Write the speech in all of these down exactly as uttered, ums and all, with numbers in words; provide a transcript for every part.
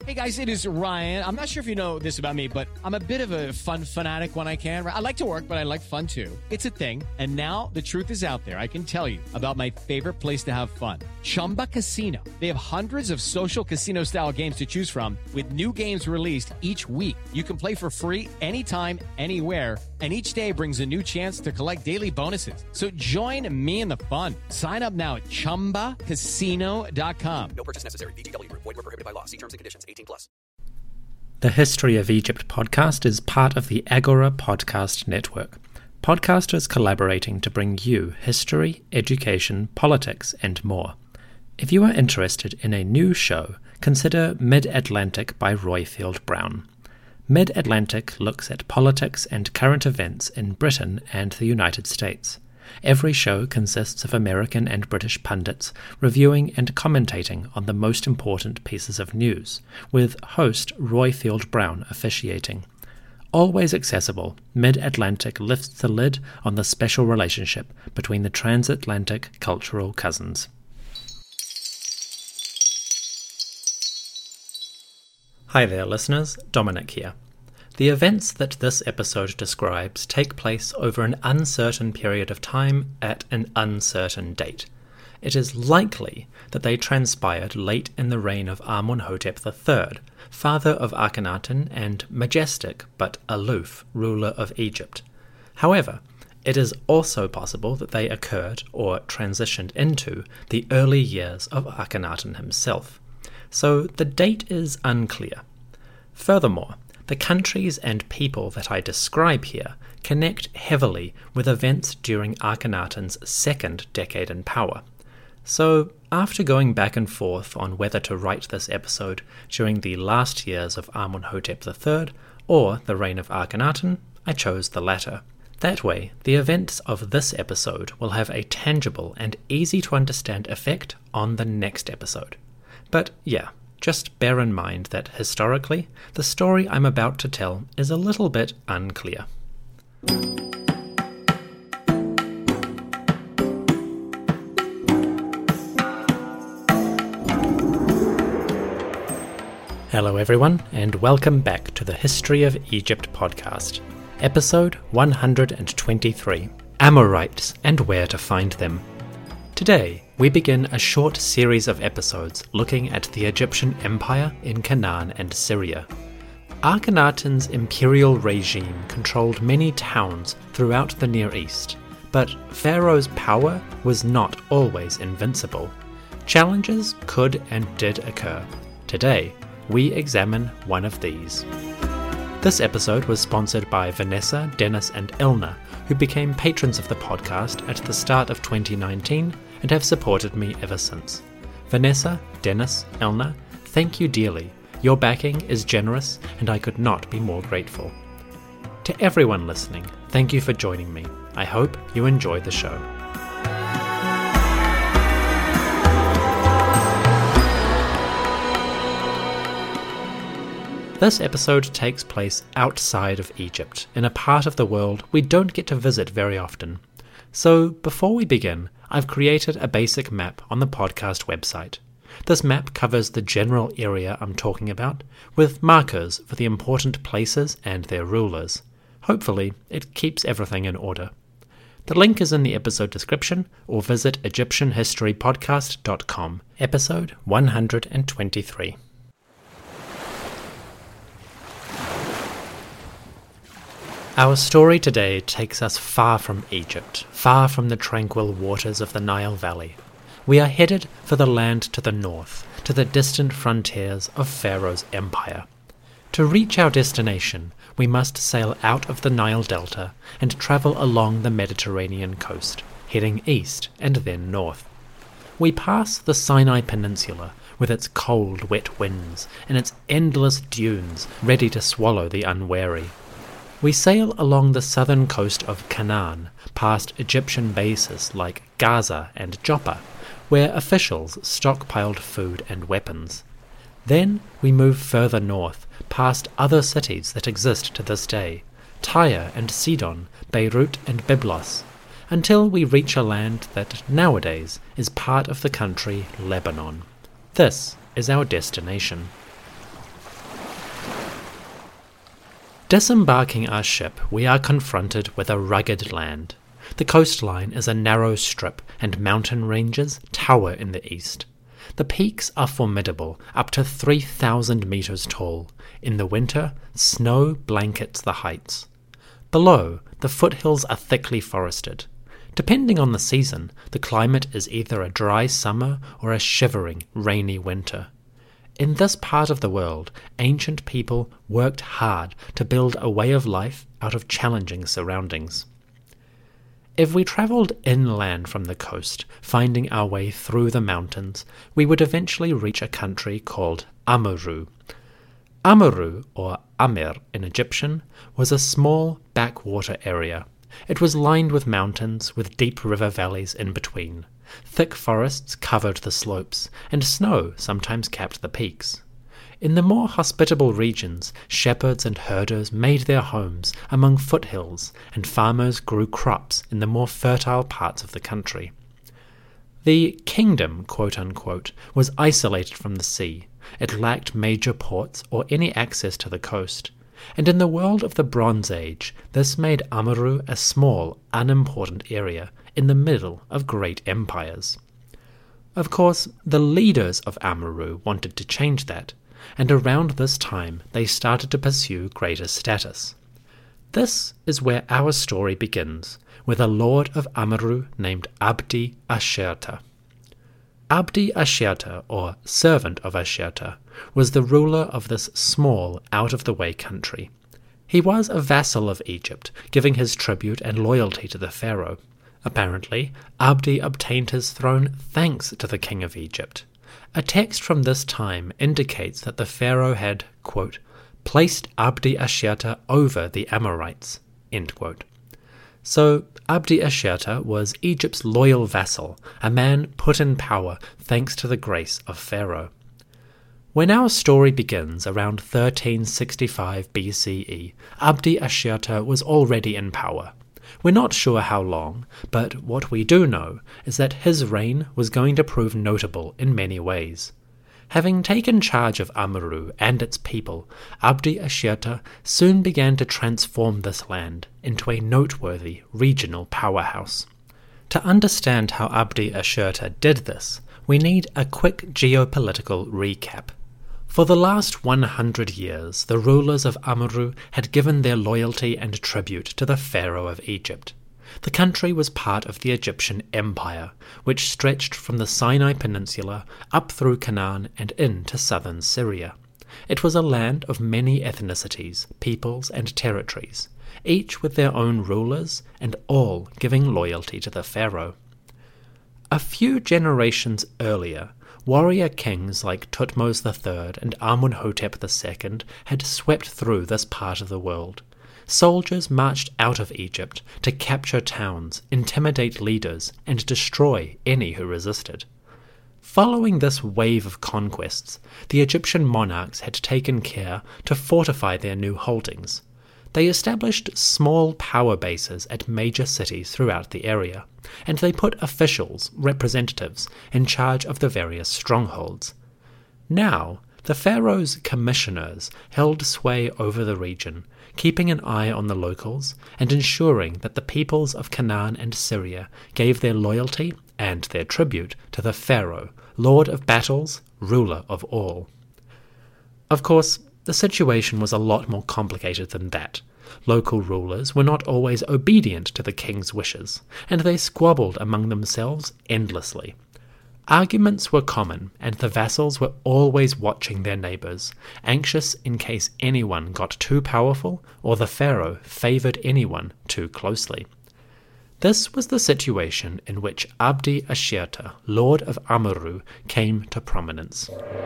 Hey guys, it is Ryan. I'm not sure if you know this about me, but I'm a bit of a fun fanatic when I can. I like to work, but I like fun too. It's a thing. And now the truth is out there. I can tell you about my favorite place to have fun. Chumba Casino. They have hundreds of social casino style games to choose from with new games released each week. You can play for free anytime, anywhere. And each day brings a new chance to collect daily bonuses. So join me in the fun. Sign up now at chumba casino dot com. No purchase necessary. V G W Group. Void where prohibited by law. See terms and conditions. eighteen plus. The History of Egypt podcast is part of the Agora Podcast Network. Podcasters collaborating to bring you history, education, politics, and more. If you are interested in a new show, consider Mid-Atlantic by Roifield Brown. Mid-Atlantic looks at politics and current events in Britain and the United States. Every show consists of American and British pundits reviewing and commentating on the most important pieces of news, with host Roifield Brown officiating. Always accessible, Mid-Atlantic lifts the lid on the special relationship between the transatlantic cultural cousins. Hi there, listeners. Dominic here. The events that this episode describes take place over an uncertain period of time at an uncertain date. It is likely that they transpired late in the reign of Amenhotep the Third, father of Akhenaten and majestic but aloof ruler of Egypt. However, it is also possible that they occurred or transitioned into the early years of Akhenaten himself. So the date is unclear. Furthermore, the countries and people that I describe here connect heavily with events during Akhenaten's second decade in power. So, after going back and forth on whether to write this episode during the last years of Amenhotep the Third or the reign of Akhenaten, I chose the latter. That way, the events of this episode will have a tangible and easy-to-understand effect on the next episode. But yeah, just bear in mind that historically, the story I'm about to tell is a little bit unclear. Hello everyone, and welcome back to the History of Egypt podcast, episode one hundred twenty-three, Amorites and Where to Find Them. Today, we begin a short series of episodes looking at the Egyptian Empire in Canaan and Syria. Akhenaten's imperial regime controlled many towns throughout the Near East, but Pharaoh's power was not always invincible. Challenges could and did occur. Today, we examine one of these. This episode was sponsored by Vanessa, Dennis, and Elna, who became patrons of the podcast at the start of twenty nineteen and have supported me ever since. Vanessa, Dennis, Elna, thank you dearly. Your backing is generous, and I could not be more grateful. To everyone listening, thank you for joining me. I hope you enjoy the show. This episode takes place outside of Egypt, in a part of the world we don't get to visit very often. So, before we begin, I've created a basic map on the podcast website. This map covers the general area I'm talking about, with markers for the important places and their rulers. Hopefully, it keeps everything in order. The link is in the episode description, or visit egyptian history podcast dot com, episode one hundred twenty-three. Our story today takes us far from Egypt, far from the tranquil waters of the Nile Valley. We are headed for the land to the north, to the distant frontiers of Pharaoh's empire. To reach our destination, we must sail out of the Nile Delta and travel along the Mediterranean coast, heading east and then north. We pass the Sinai Peninsula with its cold, wet winds and its endless dunes ready to swallow the unwary. We sail along the southern coast of Canaan, past Egyptian bases like Gaza and Joppa, where officials stockpiled food and weapons. Then we move further north, past other cities that exist to this day, Tyre and Sidon, Beirut and Byblos, until we reach a land that nowadays is part of the country Lebanon. This is our destination. Disembarking our ship, we are confronted with a rugged land. The coastline is a narrow strip, and mountain ranges tower in the east. The peaks are formidable, up to three thousand meters tall. In the winter, snow blankets the heights. Below, the foothills are thickly forested. Depending on the season, the climate is either a dry summer or a shivering, rainy winter. In this part of the world, ancient people worked hard to build a way of life out of challenging surroundings. If we travelled inland from the coast, finding our way through the mountains, we would eventually reach a country called Amurru. Amurru, or Amir in Egyptian, was a small backwater area. It was lined with mountains, with deep river valleys in between. Thick forests covered the slopes, and snow sometimes capped the peaks. In the more hospitable regions, shepherds and herders made their homes among foothills, and farmers grew crops in the more fertile parts of the country. The kingdom, quote-unquote, was isolated from the sea. It lacked major ports or any access to the coast. And in the world of the Bronze Age, this made Amurru a small, unimportant area in the middle of great empires. Of course, the leaders of Amurru wanted to change that, and around this time they started to pursue greater status. This is where our story begins, with a lord of Amurru named Abdi Asherta. Abdi Asherta, or servant of Asherta, was the ruler of this small, out-of-the-way country. He was a vassal of Egypt, giving his tribute and loyalty to the pharaoh. Apparently, Abdi obtained his throne thanks to the king of Egypt. A text from this time indicates that the pharaoh had, quote, placed Abdi Asherta over the Amorites, end quote. So, Abdi Asherta was Egypt's loyal vassal, a man put in power thanks to the grace of Pharaoh. When our story begins around thirteen sixty-five B C E, Abdi Asherta was already in power. We're not sure how long, but what we do know is that his reign was going to prove notable in many ways. Having taken charge of Amurru and its people, Abdi Asherta soon began to transform this land into a noteworthy regional powerhouse. To understand how Abdi Asherta did this, we need a quick geopolitical recap. For the last one hundred years, the rulers of Amurru had given their loyalty and tribute to the Pharaoh of Egypt. The country was part of the Egyptian Empire, which stretched from the Sinai Peninsula up through Canaan and into southern Syria. It was a land of many ethnicities, peoples, and territories, each with their own rulers, and all giving loyalty to the pharaoh. A few generations earlier, warrior kings like Thutmose the Third and Amunhotep the Second had swept through this part of the world. Soldiers marched out of Egypt to capture towns, intimidate leaders, and destroy any who resisted. Following this wave of conquests, the Egyptian monarchs had taken care to fortify their new holdings. They established small power bases at major cities throughout the area, and they put officials, representatives, in charge of the various strongholds. Now, the pharaoh's commissioners held sway over the region, keeping an eye on the locals and ensuring that the peoples of Canaan and Syria gave their loyalty and their tribute to the pharaoh, lord of battles, ruler of all. Of course, the situation was a lot more complicated than that. Local rulers were not always obedient to the king's wishes, and they squabbled among themselves endlessly. Arguments were common, and the vassals were always watching their neighbours, anxious in case anyone got too powerful or the pharaoh favoured anyone too closely. This was the situation in which Abdi Asherta, lord of Amurru, came to prominence.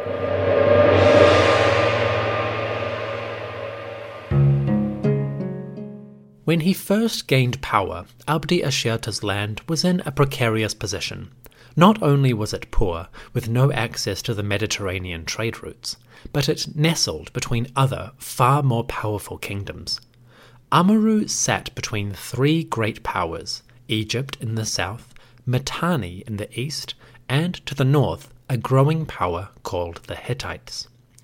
When he first gained power, Abdi Asherta's land was in a precarious position. Not only was it poor, with no access to the Mediterranean trade routes, but it nestled between other, far more powerful kingdoms. Amurru sat between three great powers, Egypt in the south, Mitanni in the east, and to the north, a growing power called the Hittites.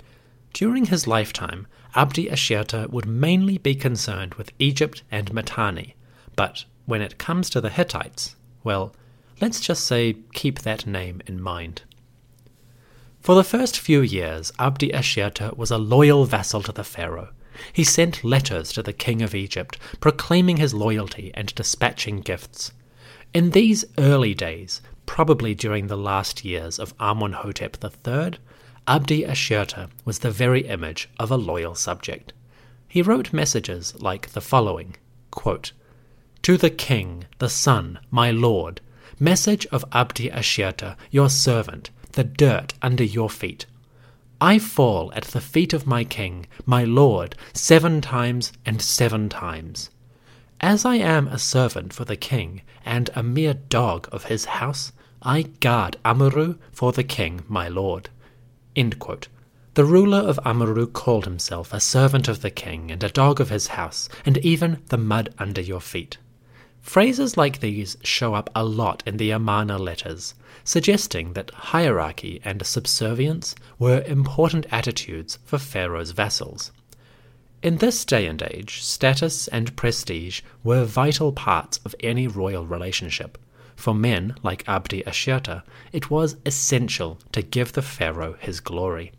During his lifetime, Abdi Ashirta would mainly be concerned with Egypt and Mitanni, but when it comes to the Hittites, well, let's just say keep that name in mind. For the first few years, Abdi Ashirta was a loyal vassal to the pharaoh. He sent letters to the king of Egypt, proclaiming his loyalty and dispatching gifts. In these early days, probably during the last years of Amenhotep the Third, Abdi Ashirta was the very image of a loyal subject. He wrote messages like the following, quote, "To the king, the sun, my lord, message of Abdi Ashirta, your servant, the dirt under your feet. I fall at the feet of my king, my lord, seven times and seven times. As I am a servant for the king, and a mere dog of his house, I guard Amurru for the king, my lord." End quote. The ruler of Amurru called himself a servant of the king, and a dog of his house, and even the mud under your feet. Phrases like these show up a lot in the Amarna letters, suggesting that hierarchy and subservience were important attitudes for Pharaoh's vassals. In this day and age, status and prestige were vital parts of any royal relationship. For men like Abdi Ashirta, it was essential to give the pharaoh his glory.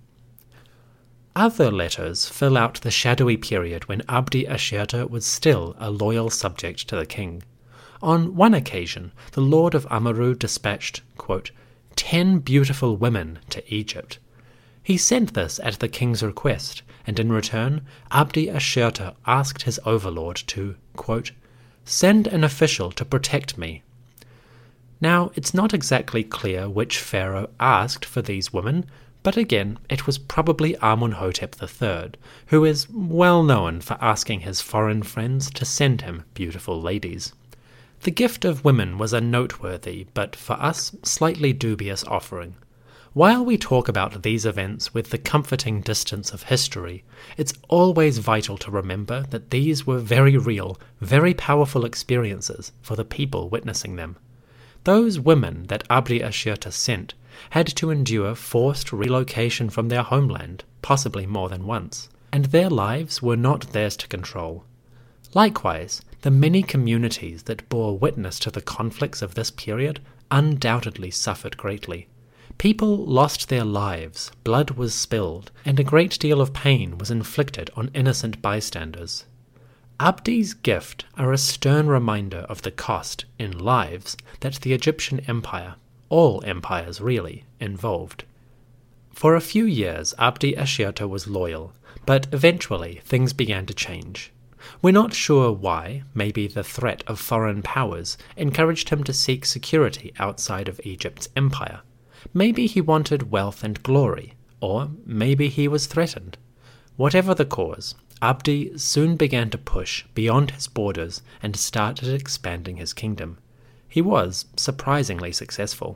Other letters fill out the shadowy period when Abdi Ashirta was still a loyal subject to the king. On one occasion, the lord of Amurru dispatched, quote, ten beautiful women to Egypt. He sent this at the king's request, and in return, Abdi Ashirta asked his overlord to, quote, send an official to protect me. Now, it's not exactly clear which pharaoh asked for these women, but again, it was probably Amenhotep the Third, who is well known for asking his foreign friends to send him beautiful ladies. The gift of women was a noteworthy, but for us, slightly dubious offering. While we talk about these events with the comforting distance of history, it's always vital to remember that these were very real, very powerful experiences for the people witnessing them. Those women that Abdi Ashirta sent had to endure forced relocation from their homeland, possibly more than once, and their lives were not theirs to control. Likewise, the many communities that bore witness to the conflicts of this period undoubtedly suffered greatly. People lost their lives, blood was spilled, and a great deal of pain was inflicted on innocent bystanders. Abdi's gift are a stern reminder of the cost, in lives, that the Egyptian empire, all empires really, involved. For a few years Abdi Ashirta was loyal, but eventually things began to change. We're not sure why. Maybe the threat of foreign powers encouraged him to seek security outside of Egypt's empire. Maybe he wanted wealth and glory, or maybe he was threatened. Whatever the cause, Abdi soon began to push beyond his borders and started expanding his kingdom. He was surprisingly successful.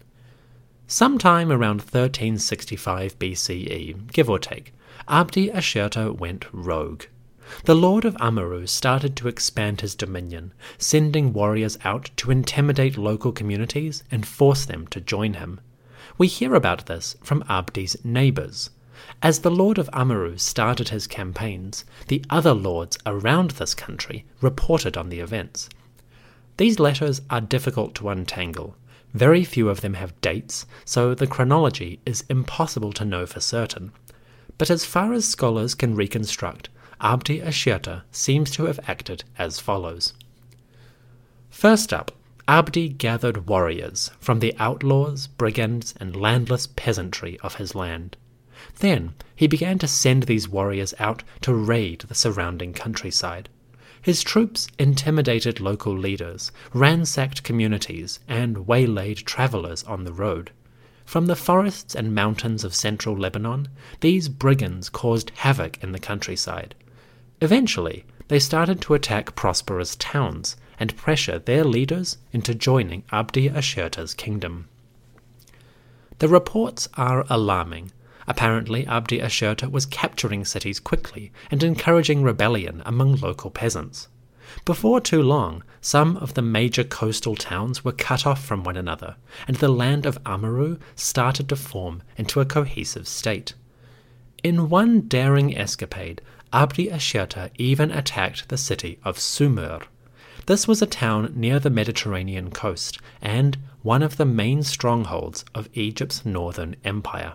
Sometime around thirteen sixty-five B C E, give or take, Abdi Ashirta went rogue. The lord of Amurru started to expand his dominion, sending warriors out to intimidate local communities and force them to join him. We hear about this from Abdi's neighbours. As the lord of Amurru started his campaigns, the other lords around this country reported on the events. These letters are difficult to untangle. Very few of them have dates, so the chronology is impossible to know for certain. But as far as scholars can reconstruct, Abdi Ashirta seems to have acted as follows. First up, Abdi gathered warriors from the outlaws, brigands, and landless peasantry of his land. Then he began to send these warriors out to raid the surrounding countryside. His troops intimidated local leaders, ransacked communities, and waylaid travellers on the road. From the forests and mountains of central Lebanon, these brigands caused havoc in the countryside. Eventually, they started to attack prosperous towns and pressure their leaders into joining Abdi Ashirta's kingdom. The reports are alarming. Apparently, Abdi Ashirta was capturing cities quickly and encouraging rebellion among local peasants. Before too long, some of the major coastal towns were cut off from one another, and the land of Amurru started to form into a cohesive state. In one daring escapade, Abdi Ashirta even attacked the city of Sumer. This was a town near the Mediterranean coast and one of the main strongholds of Egypt's northern empire.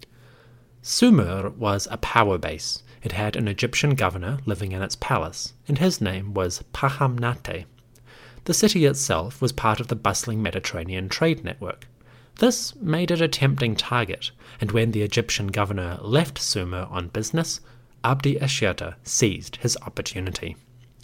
Sumer was a power base. It had an Egyptian governor living in its palace, and his name was Pahamnate. The city itself was part of the bustling Mediterranean trade network. This made it a tempting target, and when the Egyptian governor left Sumer on business, Abdi Ashirta seized his opportunity.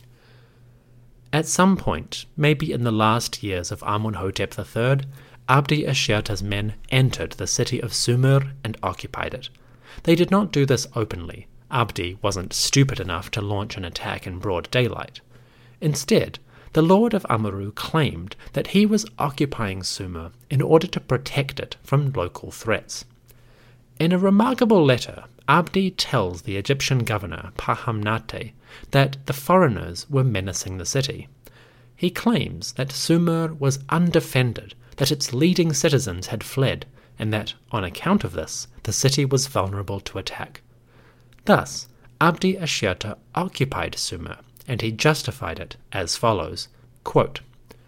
At some point, maybe in the last years of Amenhotep the third, Abdi Ashirta's men entered the city of Sumer and occupied it. They did not do this openly. Abdi wasn't stupid enough to launch an attack in broad daylight. Instead, the Lord of Amurru claimed that he was occupying Sumer in order to protect it from local threats. In a remarkable letter, Abdi tells the Egyptian governor, Pahamnate, that the foreigners were menacing the city. He claims that Sumer was undefended, that its leading citizens had fled, and that, on account of this, the city was vulnerable to attack. Thus, Abdi Ashirta occupied Sumer, and he justified it as follows, quote,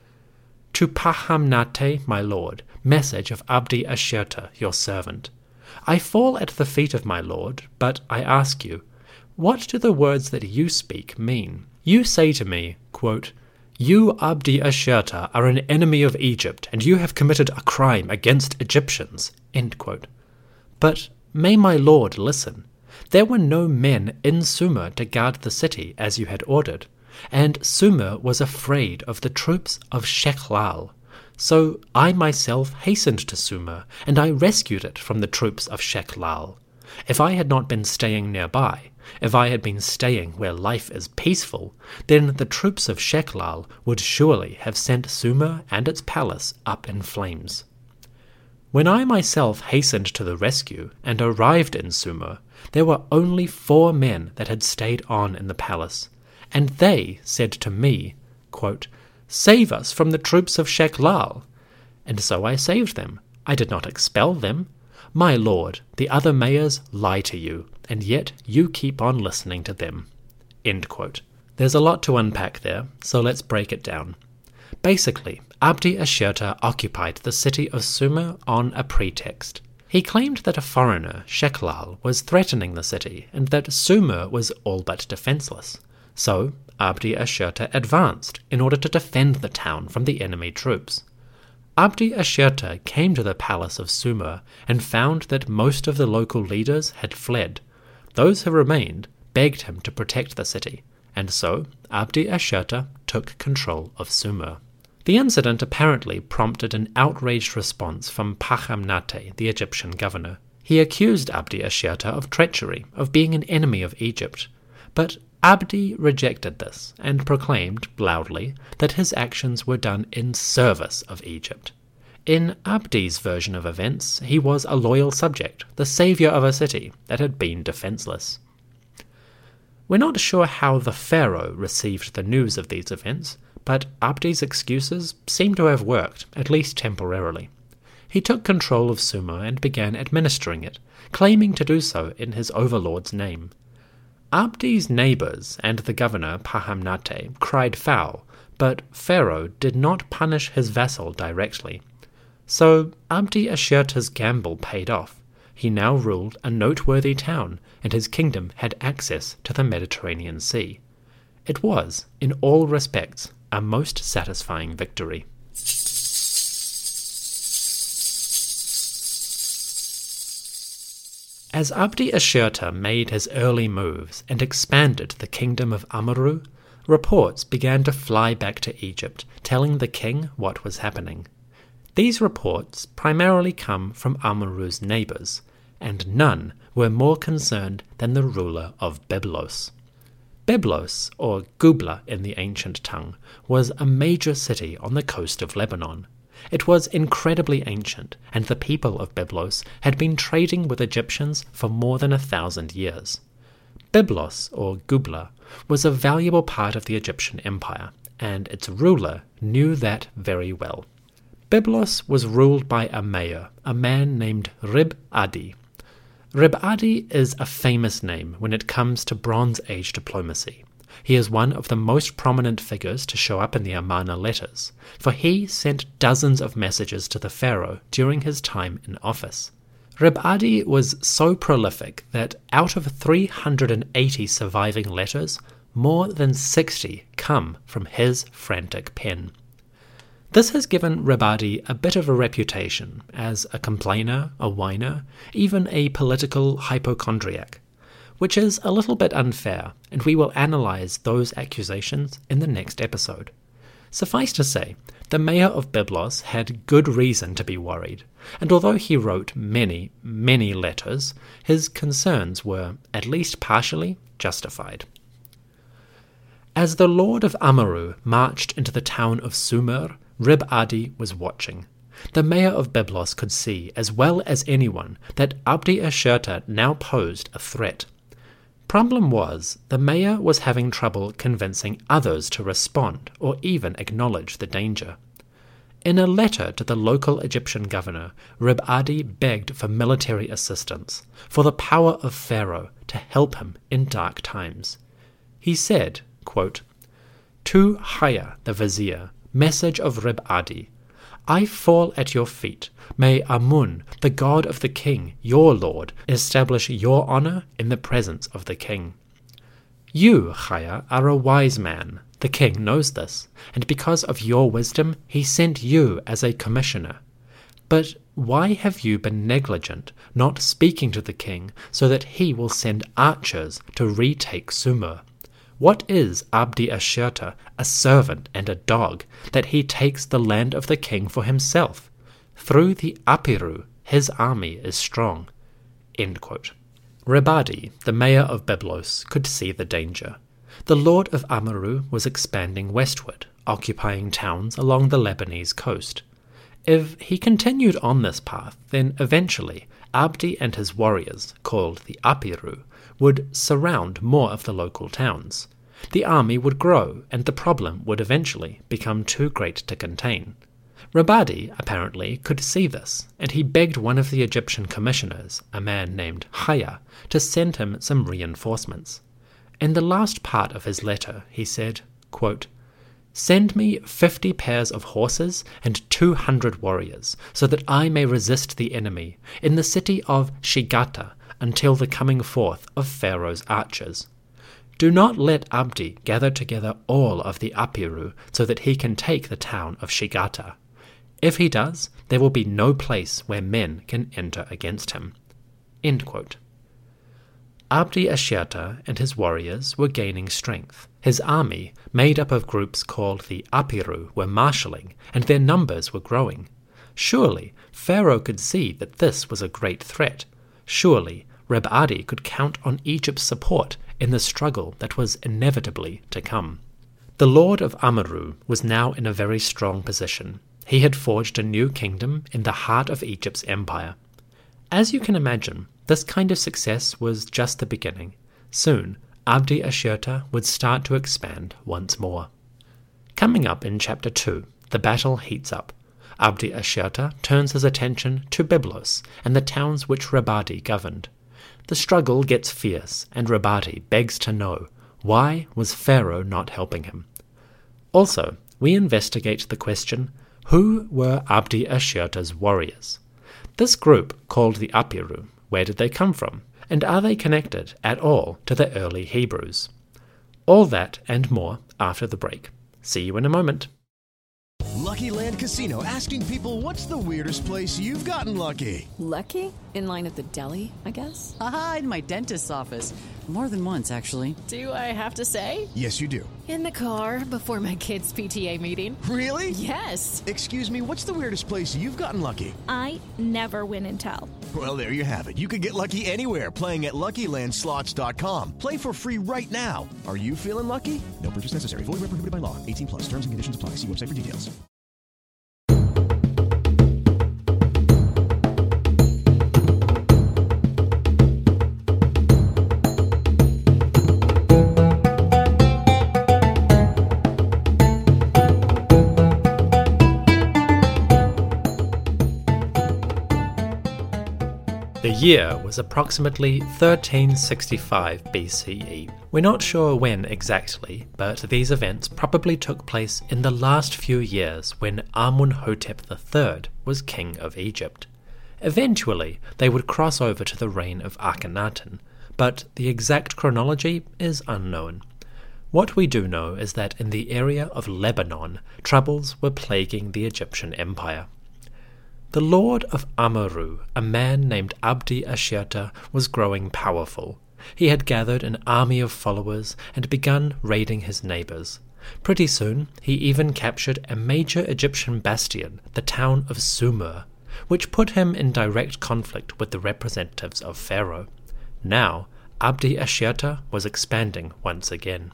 "To Pahamnate, my lord, message of Abdi Ashirta, your servant. I fall at the feet of my lord, but I ask you, what do the words that you speak mean? You say to me, quote, 'You, Abdi Ashirta, are an enemy of Egypt, and you have committed a crime against Egyptians.' End quote. But may my lord listen. There were no men in Sumer to guard the city as you had ordered, and Sumer was afraid of the troops of Shechlal. So I myself hastened to Sumer, and I rescued it from the troops of Shechlal. If I had not been staying nearby, if I had been staying where life is peaceful, then the troops of Shechlal would surely have sent Sumer and its palace up in flames. When I myself hastened to the rescue and arrived in Sumer, there were only four men that had stayed on in the palace, and they said to me, quote, 'Save us from the troops of Shechlal.' And so I saved them. I did not expel them. My lord, the other mayors lie to you, and yet you keep on listening to them." End quote. There's a lot to unpack there, so let's break it down. Basically, Abdi Ashirta occupied the city of Sumer on a pretext. He claimed that a foreigner, Shechlal, was threatening the city, and that Sumer was all but defenseless. So, Abdi Ashirta advanced in order to defend the town from the enemy troops. Abdi Ashirta came to the palace of Sumer and found that most of the local leaders had fled. Those who remained begged him to protect the city, and so Abdi Ashirta took control of Sumer. The incident apparently prompted an outraged response from Pahamnate, the Egyptian governor. He accused Abdi Ashirta of treachery, of being an enemy of Egypt. But Abdi rejected this and proclaimed loudly that his actions were done in service of Egypt. In Abdi's version of events, he was a loyal subject, the saviour of a city that had been defenceless. We're not sure how the pharaoh received the news of these events, but Abdi's excuses seem to have worked, at least temporarily. He took control of Sumer and began administering it, claiming to do so in his overlord's name. Abdi's neighbours and the governor Pahamnate cried foul, but Pharaoh did not punish his vassal directly. So Abdi Ashirta's gamble paid off. He now ruled a noteworthy town, and his kingdom had access to the Mediterranean Sea. It was, in all respects, a most satisfying victory. As Abdi Ashirta made his early moves and expanded the kingdom of Amurru, reports began to fly back to Egypt, telling the king what was happening. These reports primarily come from Amurru's neighbours, and none were more concerned than the ruler of Byblos. Byblos, or Gubla in the ancient tongue, was a major city on the coast of Lebanon. It was incredibly ancient, and the people of Byblos had been trading with Egyptians for more than a thousand years. Byblos, or Gubla, was a valuable part of the Egyptian empire, and its ruler knew that very well. Byblos was ruled by a mayor, a man named Rib Adi. Rib Adi is a famous name when it comes to Bronze Age diplomacy. He is one of the most prominent figures to show up in the Amarna letters, for he sent dozens of messages to the pharaoh during his time in office. Rib Adi was so prolific that out of three hundred eighty surviving letters, more than sixty come from his frantic pen. This has given Rib Adi a bit of a reputation as a complainer, a whiner, even a political hypochondriac, which is a little bit unfair, and we will analyse those accusations in the next episode. Suffice to say, the mayor of Byblos had good reason to be worried, and although he wrote many, many letters, his concerns were, at least partially, justified. As the Lord of Amaru marched into the town of Sumer, Rib Adi was watching. The mayor of Byblos could see, as well as anyone, that Abdi Ashurta now posed a threat. Problem was, the mayor was having trouble convincing others to respond or even acknowledge the danger. In a letter to the local Egyptian governor, Rib Adi begged for military assistance, for the power of Pharaoh to help him in dark times. He said, quote, "To Haya the vizier, message of Rib Adi, I fall at your feet. May Amun, the god of the king, your lord, establish your honor in the presence of the king. You, Haya, are a wise man. The king knows this, and because of your wisdom he sent you as a commissioner. But why have you been negligent, not speaking to the king, so that he will send archers to retake Sumer? What is Abdi Ashurta, a servant and a dog, that he takes the land of the king for himself? Through the Apiru, his army is strong." End quote. Rib Adi, the mayor of Byblos, could see the danger. The lord of Amaru was expanding westward, occupying towns along the Lebanese coast. If he continued on this path, then eventually Abdi and his warriors, called the Apiru, would surround more of the local towns. The army would grow, and the problem would eventually become too great to contain. Rib Adi, apparently, could see this, and he begged one of the Egyptian commissioners, a man named Haya, to send him some reinforcements. In the last part of his letter, he said, quote, "Send me fifty pairs of horses and two hundred warriors, so that I may resist the enemy in the city of Shigata until the coming forth of Pharaoh's archers. Do not let Abdi gather together all of the Apiru so that he can take the town of Shigata. If he does, there will be no place where men can enter against him." End quote. Abdi Ashurta and his warriors were gaining strength. His army, made up of groups called the Apiru, were marshalling, and their numbers were growing. Surely Pharaoh could see that this was a great threat. Surely Rib Adi could count on Egypt's support in the struggle that was inevitably to come. The lord of Amaru was now in a very strong position. He had forged a new kingdom in the heart of Egypt's empire. As you can imagine, this kind of success was just the beginning. Soon, Abdi Ashurta would start to expand once more. Coming up in chapter two, the battle heats up. Abdi Ashurta turns his attention to Byblos and the towns which Rib Adi governed. The struggle gets fierce, and Rib Adi begs to know, why was Pharaoh not helping him? Also, we investigate the question, who were Abdi Ashurta's warriors? This group, called the Apiru, where did they come from? And are they connected at all to the early Hebrews? All that and more after the break. See you in a moment. Lucky Land Casino, asking people, what's the weirdest place you've gotten lucky? Lucky? In line at the deli, I guess? Aha, in my dentist's office. More than once, actually. Do I have to say? Yes, you do. In the car before my kids' P T A meeting. Really? Yes. Excuse me, what's the weirdest place you've gotten lucky? I never win and tell. Well, there you have it. You can get lucky anywhere, playing at Lucky Land Slots dot com. Play for free right now. Are you feeling lucky? No purchase necessary. Void where prohibited by law. eighteen plus. Terms and conditions apply. See website for details. The year was approximately thirteen sixty-five B C E. We're not sure when exactly, but these events probably took place in the last few years when Amun-hotep the third was king of Egypt. Eventually, they would cross over to the reign of Akhenaten, but the exact chronology is unknown. What we do know is that in the area of Lebanon, troubles were plaguing the Egyptian empire. The lord of Amurru, a man named Abdi Ashirta, was growing powerful. He had gathered an army of followers and begun raiding his neighbours. Pretty soon, he even captured a major Egyptian bastion, the town of Sumer, which put him in direct conflict with the representatives of Pharaoh. Now, Abdi Ashirta was expanding once again.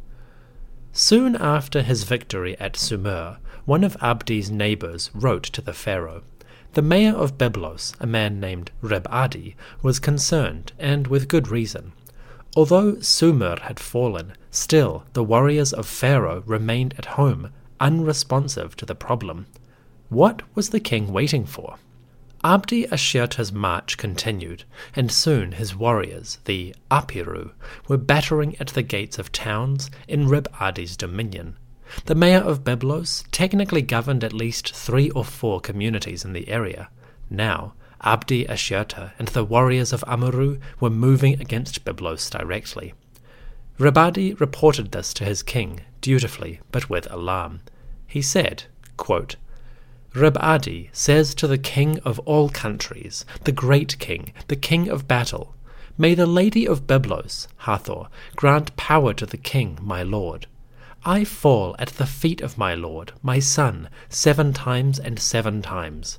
Soon after his victory at Sumer, one of Abdi's neighbours wrote to the Pharaoh. The mayor of Byblos, a man named Reb-Adi, was concerned, and with good reason. Although Sumer had fallen, still the warriors of Pharaoh remained at home, unresponsive to the problem. What was the king waiting for? Abdi Ashirta's march continued, and soon his warriors, the Apiru, were battering at the gates of towns in Reb-Adi's dominion. The mayor of Byblos technically governed at least three or four communities in the area. Now, Abdi Ashirta and the warriors of Amurru were moving against Byblos directly. Reb-Adi reported this to his king, dutifully but with alarm. He said, quote, Reb-Adi says to the king of all countries, the great king, the king of battle, may the lady of Byblos, Hathor, grant power to the king, my lord. I fall at the feet of my lord, my son, seven times and seven times.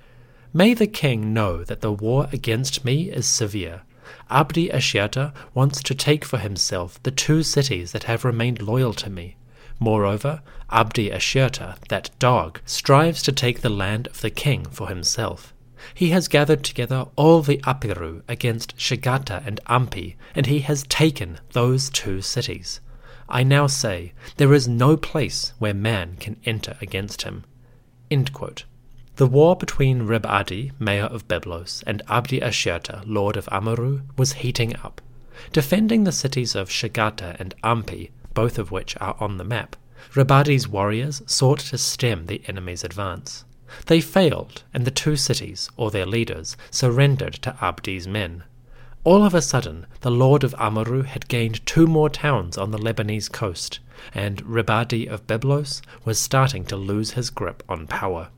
May the king know that the war against me is severe. Abdi Ashirta wants to take for himself the two cities that have remained loyal to me. Moreover, Abdi Ashirta, that dog, strives to take the land of the king for himself. He has gathered together all the Apiru against Shigata and Ampi, and he has taken those two cities. I now say, there is no place where man can enter against him. End quote. The war between Reb-Adi, mayor of Byblos, and Abdi Ashirta, lord of Amurru, was heating up. Defending the cities of Shigata and Ampi, both of which are on the map, Reb-Adi's warriors sought to stem the enemy's advance. They failed, and the two cities, or their leaders, surrendered to Abdi's men. All of a sudden, the lord of Amurru had gained two more towns on the Lebanese coast, and Reb-Adi of Byblos was starting to lose his grip on power.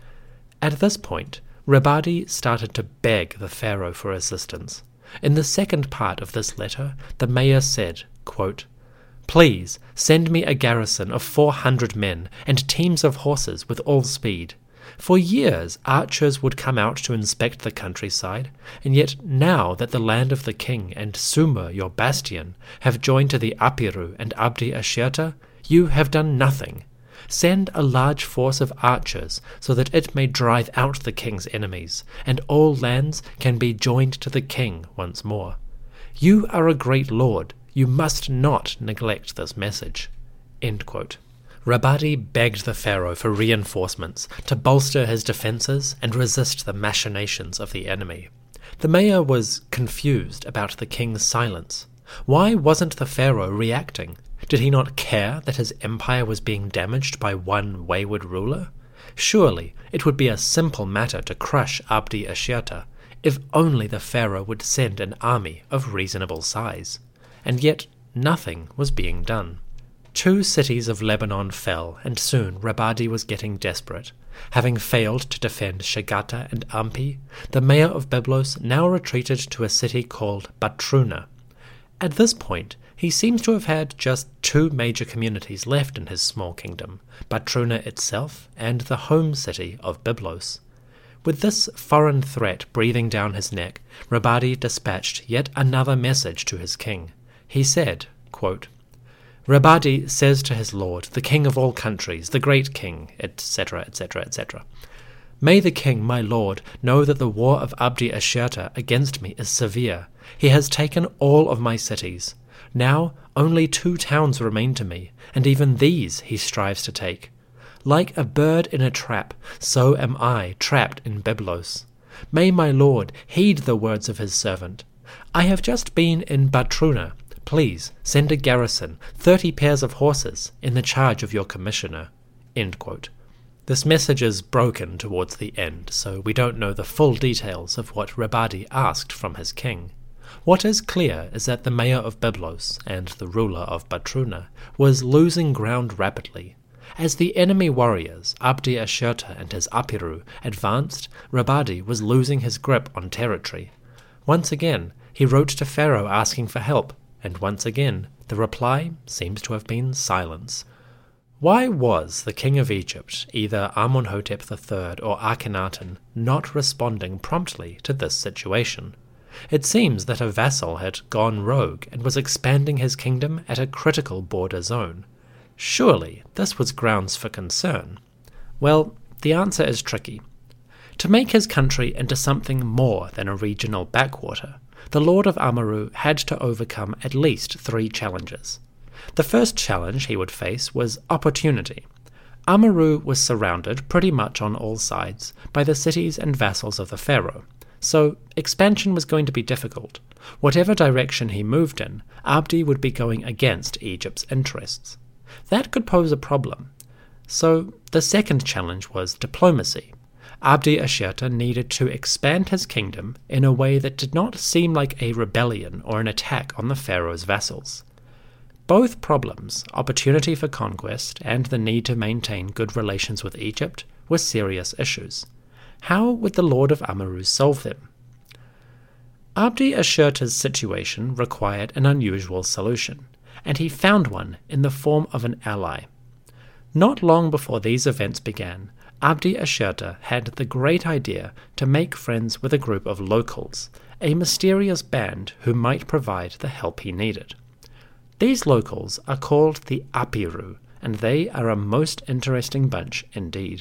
At this point, Reb-Adi started to beg the pharaoh for assistance. In the second part of this letter, the mayor said, quote, Please send me a garrison of four hundred men and teams of horses with all speed. For years archers would come out to inspect the countryside, and yet now that the land of the king and Sumer, your bastion, have joined to the Apiru and Abdi Ashirta, you have done nothing. Send a large force of archers so that it may drive out the king's enemies, and all lands can be joined to the king once more. You are a great lord. You must not neglect this message. End quote. Reb-Adi begged the pharaoh for reinforcements to bolster his defences and resist the machinations of the enemy. The mayor was confused about the king's silence. Why wasn't the pharaoh reacting? Did he not care that his empire was being damaged by one wayward ruler? Surely it would be a simple matter to crush Abdi Ashirta, if only the pharaoh would send an army of reasonable size. And yet nothing was being done. Two cities of Lebanon fell, and soon Reb-Adi was getting desperate. Having failed to defend Shigata and Ampi, the mayor of Byblos now retreated to a city called Batruna. At this point, he seems to have had just two major communities left in his small kingdom, Batruna itself and the home city of Byblos. With this foreign threat breathing down his neck, Reb-Adi dispatched yet another message to his king. He said, quote, Reb-Adi says to his lord, the king of all countries, the great king, et cetera, et cetera, et cetera. May the king, my lord, know that the war of Abdi Ashirta against me is severe. He has taken all of my cities. Now only two towns remain to me, and even these he strives to take. Like a bird in a trap, so am I trapped in Byblos. May my lord heed the words of his servant. I have just been in Batruna. Please send a garrison, thirty pairs of horses, in the charge of your commissioner." End quote. This message is broken towards the end, so we don't know the full details of what Rabadi asked from his king. What is clear is that the mayor of Byblos and the ruler of Batruna was losing ground rapidly. As the enemy warriors, Abdi Ashurta and his Apiru, advanced, Rabadi was losing his grip on territory. Once again, he wrote to Pharaoh asking for help, and once again, the reply seems to have been silence. Why was the king of Egypt, either Amunhotep the third or Akhenaten, not responding promptly to this situation? It seems that a vassal had gone rogue and was expanding his kingdom at a critical border zone. Surely this was grounds for concern. Well, the answer is tricky. To make his country into something more than a regional backwater, the Lord of Amaru had to overcome at least three challenges. The first challenge he would face was opportunity. Amaru was surrounded pretty much on all sides by the cities and vassals of the pharaoh, so expansion was going to be difficult. Whatever direction he moved in, Abdi would be going against Egypt's interests. That could pose a problem. So the second challenge was diplomacy. Abdi Ashurta needed to expand his kingdom in a way that did not seem like a rebellion or an attack on the pharaoh's vassals. Both problems, opportunity for conquest and the need to maintain good relations with Egypt, were serious issues. How would the Lord of Amaru solve them? Abdi Ashurta's situation required an unusual solution, and he found one in the form of an ally. Not long before these events began, Abdi Ashurta had the great idea to make friends with a group of locals, a mysterious band who might provide the help he needed. These locals are called the Apiru, and they are a most interesting bunch indeed.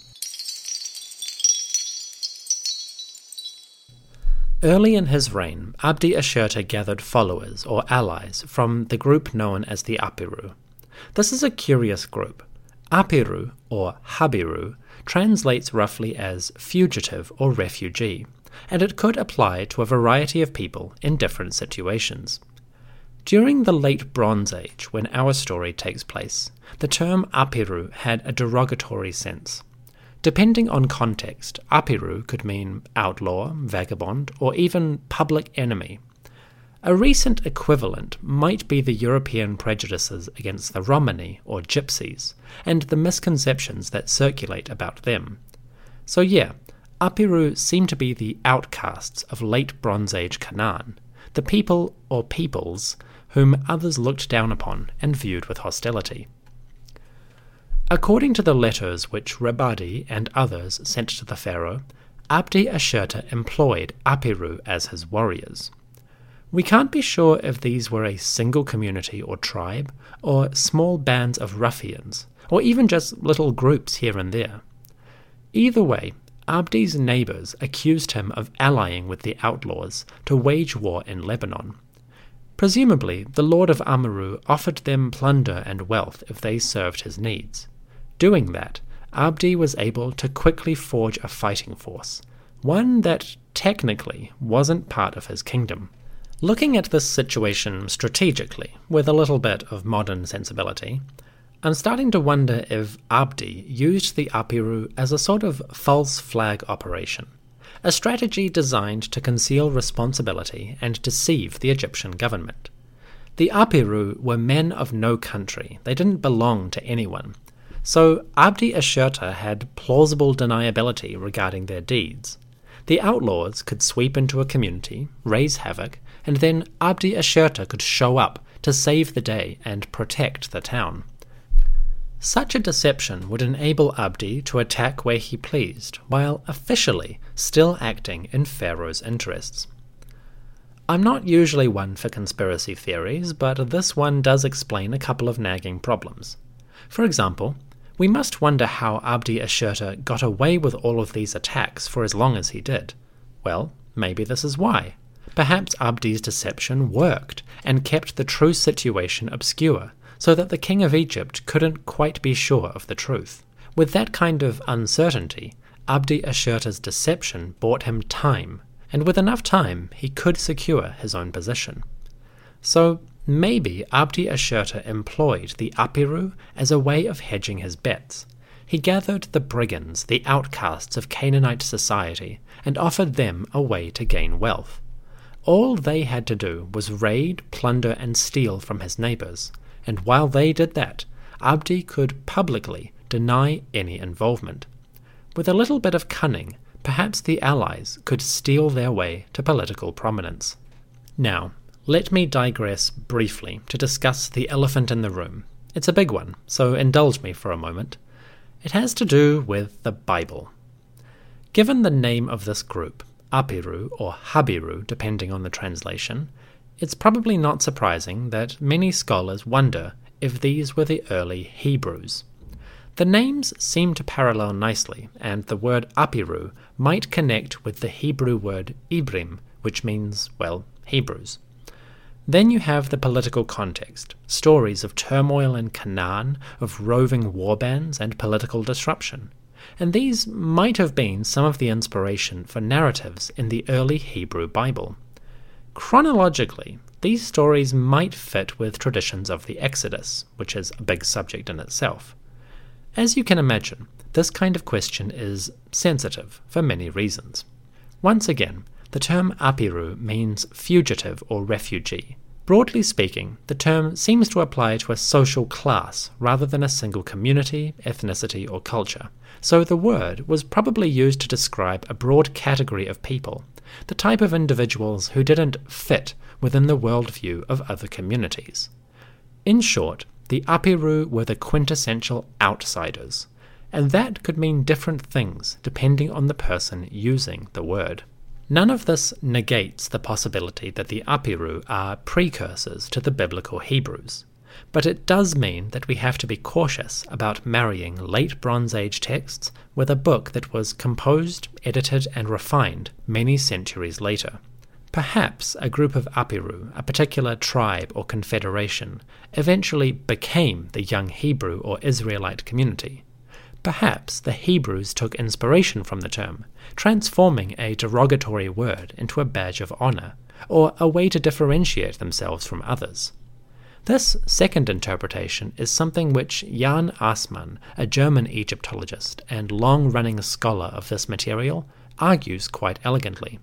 Early in his reign, Abdi Ashurta gathered followers or allies from the group known as the Apiru. This is a curious group. Apiru, or Habiru, translates roughly as fugitive or refugee, and it could apply to a variety of people in different situations. During the Late Bronze Age, when our story takes place, the term Apiru had a derogatory sense. Depending on context, Apiru could mean outlaw, vagabond, or even public enemy. A recent equivalent might be the European prejudices against the Romani, or gypsies, and the misconceptions that circulate about them. So yeah, Apiru seem to be the outcasts of Late Bronze Age Canaan, the people or peoples whom others looked down upon and viewed with hostility. According to the letters which Rabadi and others sent to the pharaoh, Abdi Ashurta employed Apiru as his warriors. We can't be sure if these were a single community or tribe, or small bands of ruffians, or even just little groups here and there. Either way, Abdi's neighbours accused him of allying with the outlaws to wage war in Lebanon. Presumably, the Lord of Amaru offered them plunder and wealth if they served his needs. Doing that, Abdi was able to quickly forge a fighting force, one that technically wasn't part of his kingdom. Looking at this situation strategically, with a little bit of modern sensibility, I'm starting to wonder if Abdi used the Apiru as a sort of false flag operation, a strategy designed to conceal responsibility and deceive the Egyptian government. The Apiru were men of no country, they didn't belong to anyone, so Abdi Ashurta had plausible deniability regarding their deeds. The outlaws could sweep into a community, raise havoc, and then Abdi Ashurta could show up to save the day and protect the town. Such a deception would enable Abdi to attack where he pleased, while officially still acting in Pharaoh's interests. I'm not usually one for conspiracy theories, but this one does explain a couple of nagging problems. For example, we must wonder how Abdi Ashurta got away with all of these attacks for as long as he did. Well, maybe this is why. Perhaps Abdi's deception worked and kept the true situation obscure, so that the king of Egypt couldn't quite be sure of the truth. With that kind of uncertainty, Abdi Ashurta's deception bought him time, and with enough time he could secure his own position. So maybe Abdi Ashurta employed the Apiru as a way of hedging his bets. He gathered the brigands, the outcasts of Canaanite society, and offered them a way to gain wealth. All they had to do was raid, plunder, and steal from his neighbours, and while they did that, Abdi could publicly deny any involvement. With a little bit of cunning, perhaps the allies could steal their way to political prominence. Now, let me digress briefly to discuss the elephant in the room. It's a big one, so indulge me for a moment. It has to do with the Bible. Given the name of this group, Apiru or Habiru depending on the translation, it's probably not surprising that many scholars wonder if these were the early Hebrews. The names seem to parallel nicely, and the word Apiru might connect with the Hebrew word Ibrim, which means, well, Hebrews. Then you have the political context, stories of turmoil in Canaan, of roving warbands and political disruption. And these might have been some of the inspiration for narratives in the early Hebrew Bible. Chronologically, these stories might fit with traditions of the Exodus, which is a big subject in itself. As you can imagine, this kind of question is sensitive for many reasons. Once again, the term Apiru means fugitive or refugee. Broadly speaking, the term seems to apply to a social class rather than a single community, ethnicity, or culture. So the word was probably used to describe a broad category of people, the type of individuals who didn't fit within the worldview of other communities. In short, the Apiru were the quintessential outsiders, and that could mean different things depending on the person using the word. None of this negates the possibility that the Apiru are precursors to the biblical Hebrews, but it does mean that we have to be cautious about marrying late Bronze Age texts with a book that was composed, edited, and refined many centuries later. Perhaps a group of Apiru, a particular tribe or confederation, eventually became the young Hebrew or Israelite community. Perhaps the Hebrews took inspiration from the term, transforming a derogatory word into a badge of honor, or a way to differentiate themselves from others. This second interpretation is something which Jan Assmann, a German Egyptologist and long-running scholar of this material, argues quite elegantly.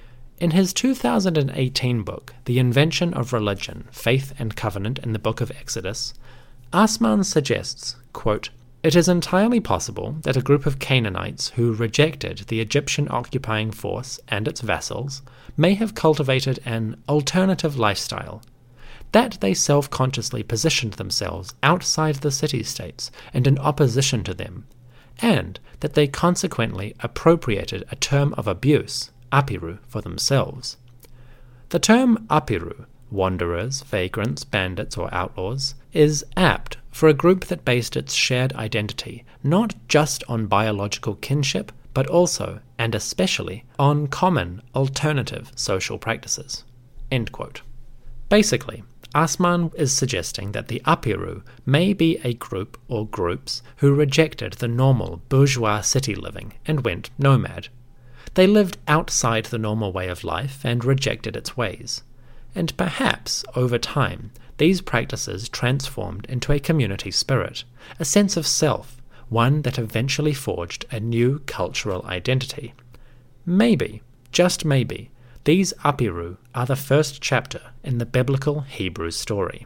In his two thousand eighteen book, The Invention of Religion, Faith and Covenant in the Book of Exodus, Assmann suggests, quote, "It is entirely possible that a group of Canaanites who rejected the Egyptian occupying force and its vassals may have cultivated an alternative lifestyle, that they self-consciously positioned themselves outside the city-states and in opposition to them, and that they consequently appropriated a term of abuse, Apiru, for themselves. The term Apiru, wanderers, vagrants, bandits, or outlaws, is apt for a group that based its shared identity not just on biological kinship, but also, and especially, on common, alternative social practices." End quote. Basically, Assmann is suggesting that the Apiru may be a group or groups who rejected the normal bourgeois city living and went nomad. They lived outside the normal way of life and rejected its ways. And perhaps, over time, these practices transformed into a community spirit, a sense of self, one that eventually forged a new cultural identity. Maybe, just maybe, these Apiru are the first chapter in the biblical Hebrew story.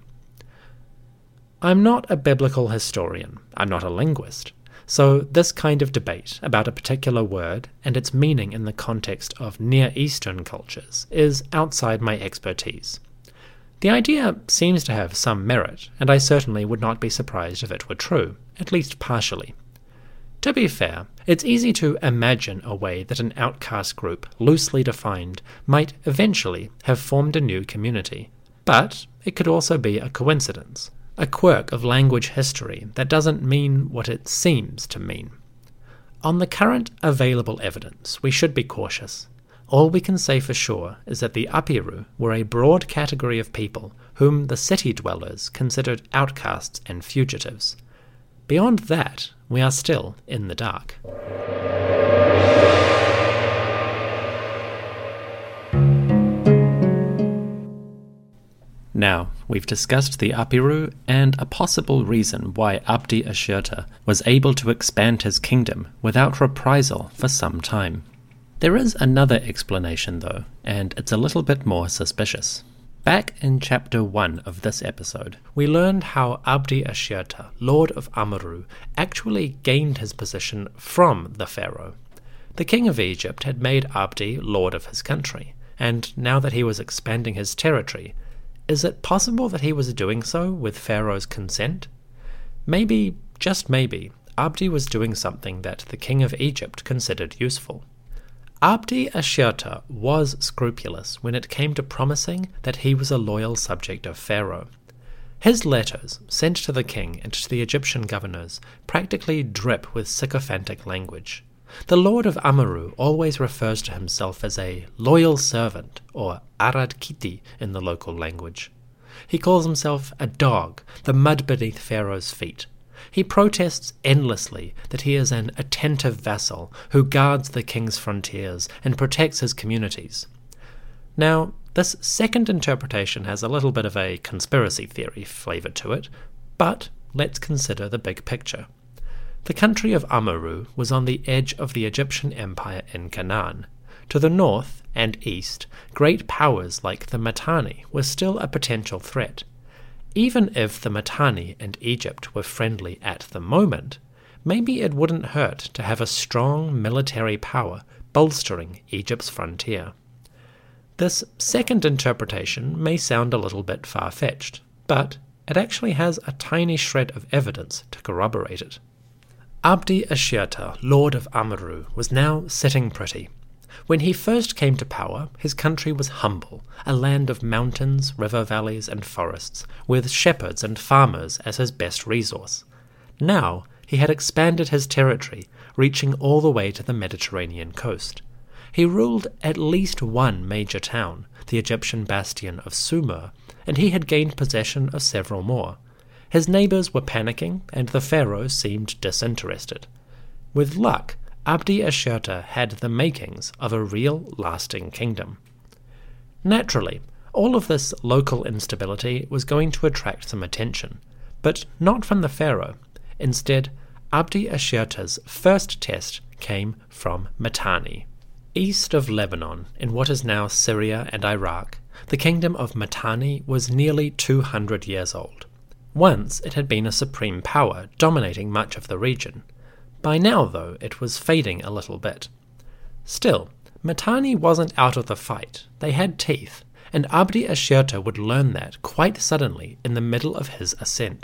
I'm not a biblical historian, I'm not a linguist, so this kind of debate about a particular word and its meaning in the context of Near Eastern cultures is outside my expertise. The idea seems to have some merit, and I certainly would not be surprised if it were true, at least partially. To be fair, it's easy to imagine a way that an outcast group, loosely defined, might eventually have formed a new community. But it could also be a coincidence, a quirk of language history that doesn't mean what it seems to mean. On the current available evidence, we should be cautious. All we can say for sure is that the Apiru were a broad category of people whom the city dwellers considered outcasts and fugitives. Beyond that, we are still in the dark. Now, we've discussed the Apiru and a possible reason why Abdi Ashirta was able to expand his kingdom without reprisal for some time. There is another explanation though, and it's a little bit more suspicious. Back in chapter one of this episode, we learned how Abdi Ashirta, Lord of Amaru, actually gained his position from the pharaoh. The king of Egypt had made Abdi lord of his country, and now that he was expanding his territory, is it possible that he was doing so with Pharaoh's consent? Maybe, just maybe, Abdi was doing something that the king of Egypt considered useful. Abdi Ashirta was scrupulous when it came to promising that he was a loyal subject of Pharaoh. His letters, sent to the king and to the Egyptian governors, practically drip with sycophantic language. The Lord of Amaru always refers to himself as a loyal servant, or Arad Kiti in the local language. He calls himself a dog, the mud beneath Pharaoh's feet. He protests endlessly that he is an attentive vassal who guards the king's frontiers and protects his communities. Now, this second interpretation has a little bit of a conspiracy theory flavour to it, but let's consider the big picture. The country of Amaru was on the edge of the Egyptian Empire in Canaan. To the north and east, great powers like the Mitanni were still a potential threat. Even if the Mitanni and Egypt were friendly at the moment, maybe it wouldn't hurt to have a strong military power bolstering Egypt's frontier. This second interpretation may sound a little bit far-fetched, but it actually has a tiny shred of evidence to corroborate it. Abdi Ashirta, Lord of Amaru, was now sitting pretty. When he first came to power, his country was humble, a land of mountains, river valleys, and forests, with shepherds and farmers as his best resource. Now, he had expanded his territory, reaching all the way to the Mediterranean coast. He ruled at least one major town, the Egyptian bastion of Sumer, and he had gained possession of several more. His neighbours were panicking, and the pharaoh seemed disinterested. With luck, Abdi Ashirta had the makings of a real, lasting kingdom. Naturally, all of this local instability was going to attract some attention, but not from the pharaoh. Instead, Abdi Ashirta's first test came from Mitanni. East of Lebanon, in what is now Syria and Iraq, the kingdom of Mitanni was nearly two hundred years old. Once it had been a supreme power, dominating much of the region. By now, though, it was fading a little bit. Still, Mitanni wasn't out of the fight. They had teeth, and Abdi Ashirta would learn that quite suddenly in the middle of his ascent.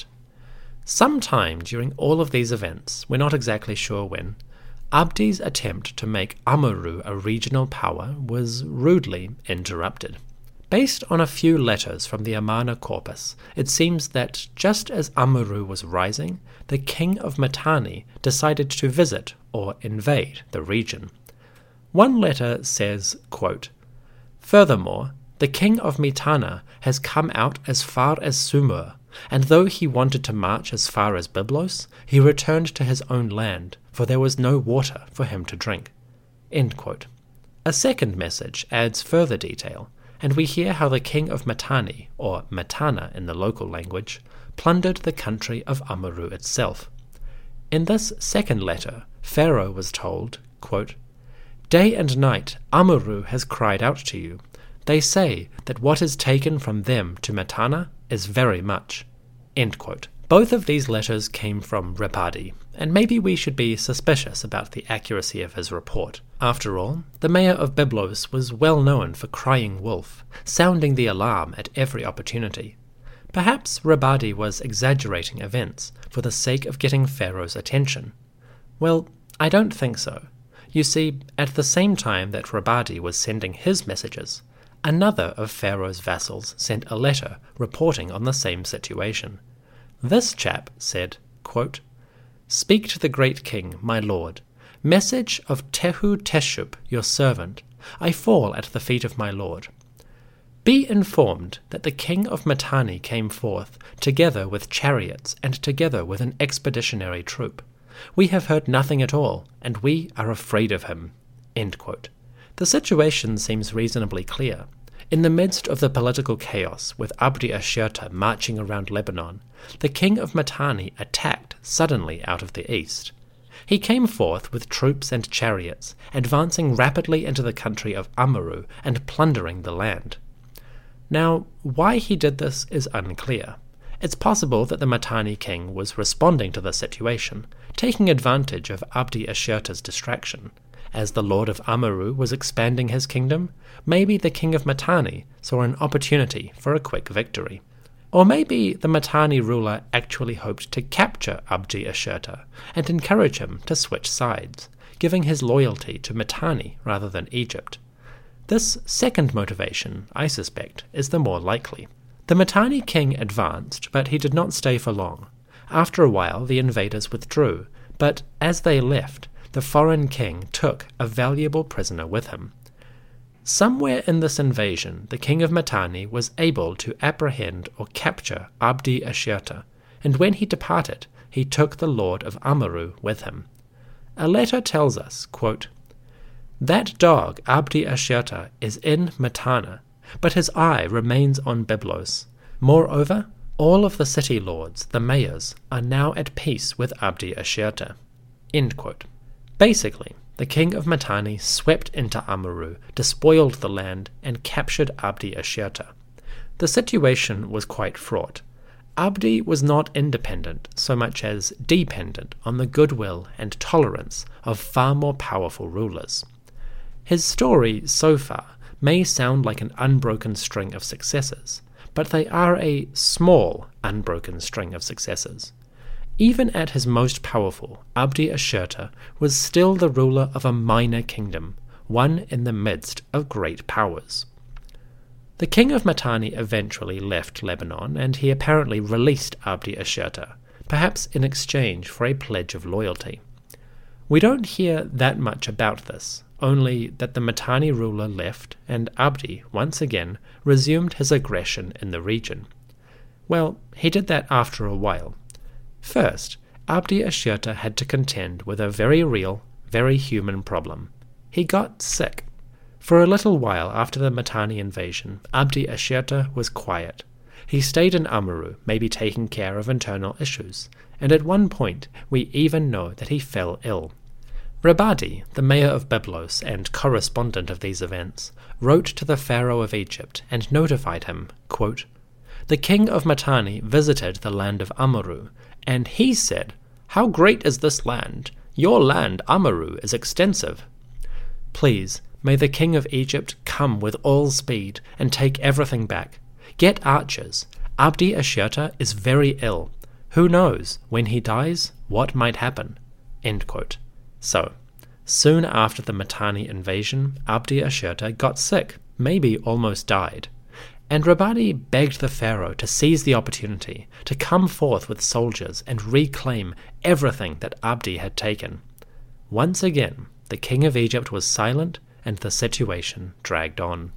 Sometime during all of these events, we're not exactly sure when, Abdi's attempt to make Amaru a regional power was rudely interrupted. Based on a few letters from the Amarna corpus, it seems that just as Amaru was rising, the king of Mitanni decided to visit or invade the region. One letter says, quote, "Furthermore, the king of Mitanna has come out as far as Sumer, and though he wanted to march as far as Byblos, he returned to his own land, for there was no water for him to drink." End quote. A second message adds further detail, and we hear how the king of Mitanni, or Matana in the local language, plundered the country of Amaru itself. In this second letter, Pharaoh was told, quote, "Day and night Amaru has cried out to you. They say that what is taken from them to Matana is very much." End quote. Both of these letters came from Rebadi, and maybe we should be suspicious about the accuracy of his report. After all, the mayor of Byblos was well known for crying wolf, sounding the alarm at every opportunity. Perhaps Rebadi was exaggerating events for the sake of getting Pharaoh's attention. Well, I don't think so. You see, at the same time that Rebadi was sending his messages, another of Pharaoh's vassals sent a letter reporting on the same situation. This chap said, quote, "Speak to the great king, my lord. Message of Tehu Teshup, your servant. I fall at the feet of my lord. Be informed that the king of Mitanni came forth, together with chariots and together with an expeditionary troop. We have heard nothing at all, and we are afraid of him." End quote. The situation seems reasonably clear. In the midst of the political chaos, with Abdi Ashirta marching around Lebanon, the king of Mitanni attacked suddenly out of the east. He came forth with troops and chariots, advancing rapidly into the country of Amurru and plundering the land. Now, why he did this is unclear. It's possible that the Mitanni king was responding to the situation, taking advantage of Abdi Ashirta's distraction. As the lord of Amurru was expanding his kingdom, maybe the king of Mitanni saw an opportunity for a quick victory. Or maybe the Mitanni ruler actually hoped to capture Abdi Ashirta and encourage him to switch sides, giving his loyalty to Mitanni rather than Egypt. This second motivation, I suspect, is the more likely. The Mitanni king advanced, but he did not stay for long. After a while, the invaders withdrew, but as they left, the foreign king took a valuable prisoner with him. Somewhere in this invasion, the king of Mitanni was able to apprehend or capture Abdi Ashirta, and when he departed, he took the lord of Amurru with him. A letter tells us, quote, "That dog, Abdi Ashirta, is in Mitanni, but his eye remains on Byblos. Moreover, all of the city lords, the mayors, are now at peace with Abdi Ashirta." End quote. Basically, the king of Mitanni swept into Amurru, despoiled the land, and captured Abdi Ashirta. The situation was quite fraught. Abdi was not independent so much as dependent on the goodwill and tolerance of far more powerful rulers. His story, so far, may sound like an unbroken string of successes, but they are a small, unbroken string of successes. Even at his most powerful, Abdi Ashirta was still the ruler of a minor kingdom, one in the midst of great powers. The king of Mitanni eventually left Lebanon, and he apparently released Abdi Ashirta, perhaps in exchange for a pledge of loyalty. We don't hear that much about this, only that the Mitanni ruler left, and Abdi, once again, resumed his aggression in the region. Well, he did that after a while. First, Abdi Ashirta had to contend with a very real, very human problem. He got sick. For a little while after the Mitanni invasion, Abdi Ashirta was quiet. He stayed in Amurru, maybe taking care of internal issues, and at one point we even know that he fell ill. Rabadi, the mayor of Byblos and correspondent of these events, wrote to the Pharaoh of Egypt and notified him, quote, "The king of Mitanni visited the land of Amurru, and he said, 'How great is this land? Your land, Amurru, is extensive. Please, may the king of Egypt come with all speed and take everything back. Get archers. Abdi Ashirta is very ill. Who knows, when he dies, what might happen?'" End quote. So, soon after the Mitanni invasion, Abdi Ashirta got sick, maybe almost died. And Rabadi begged the pharaoh to seize the opportunity, to come forth with soldiers and reclaim everything that Abdi had taken. Once again, the king of Egypt was silent, and the situation dragged on.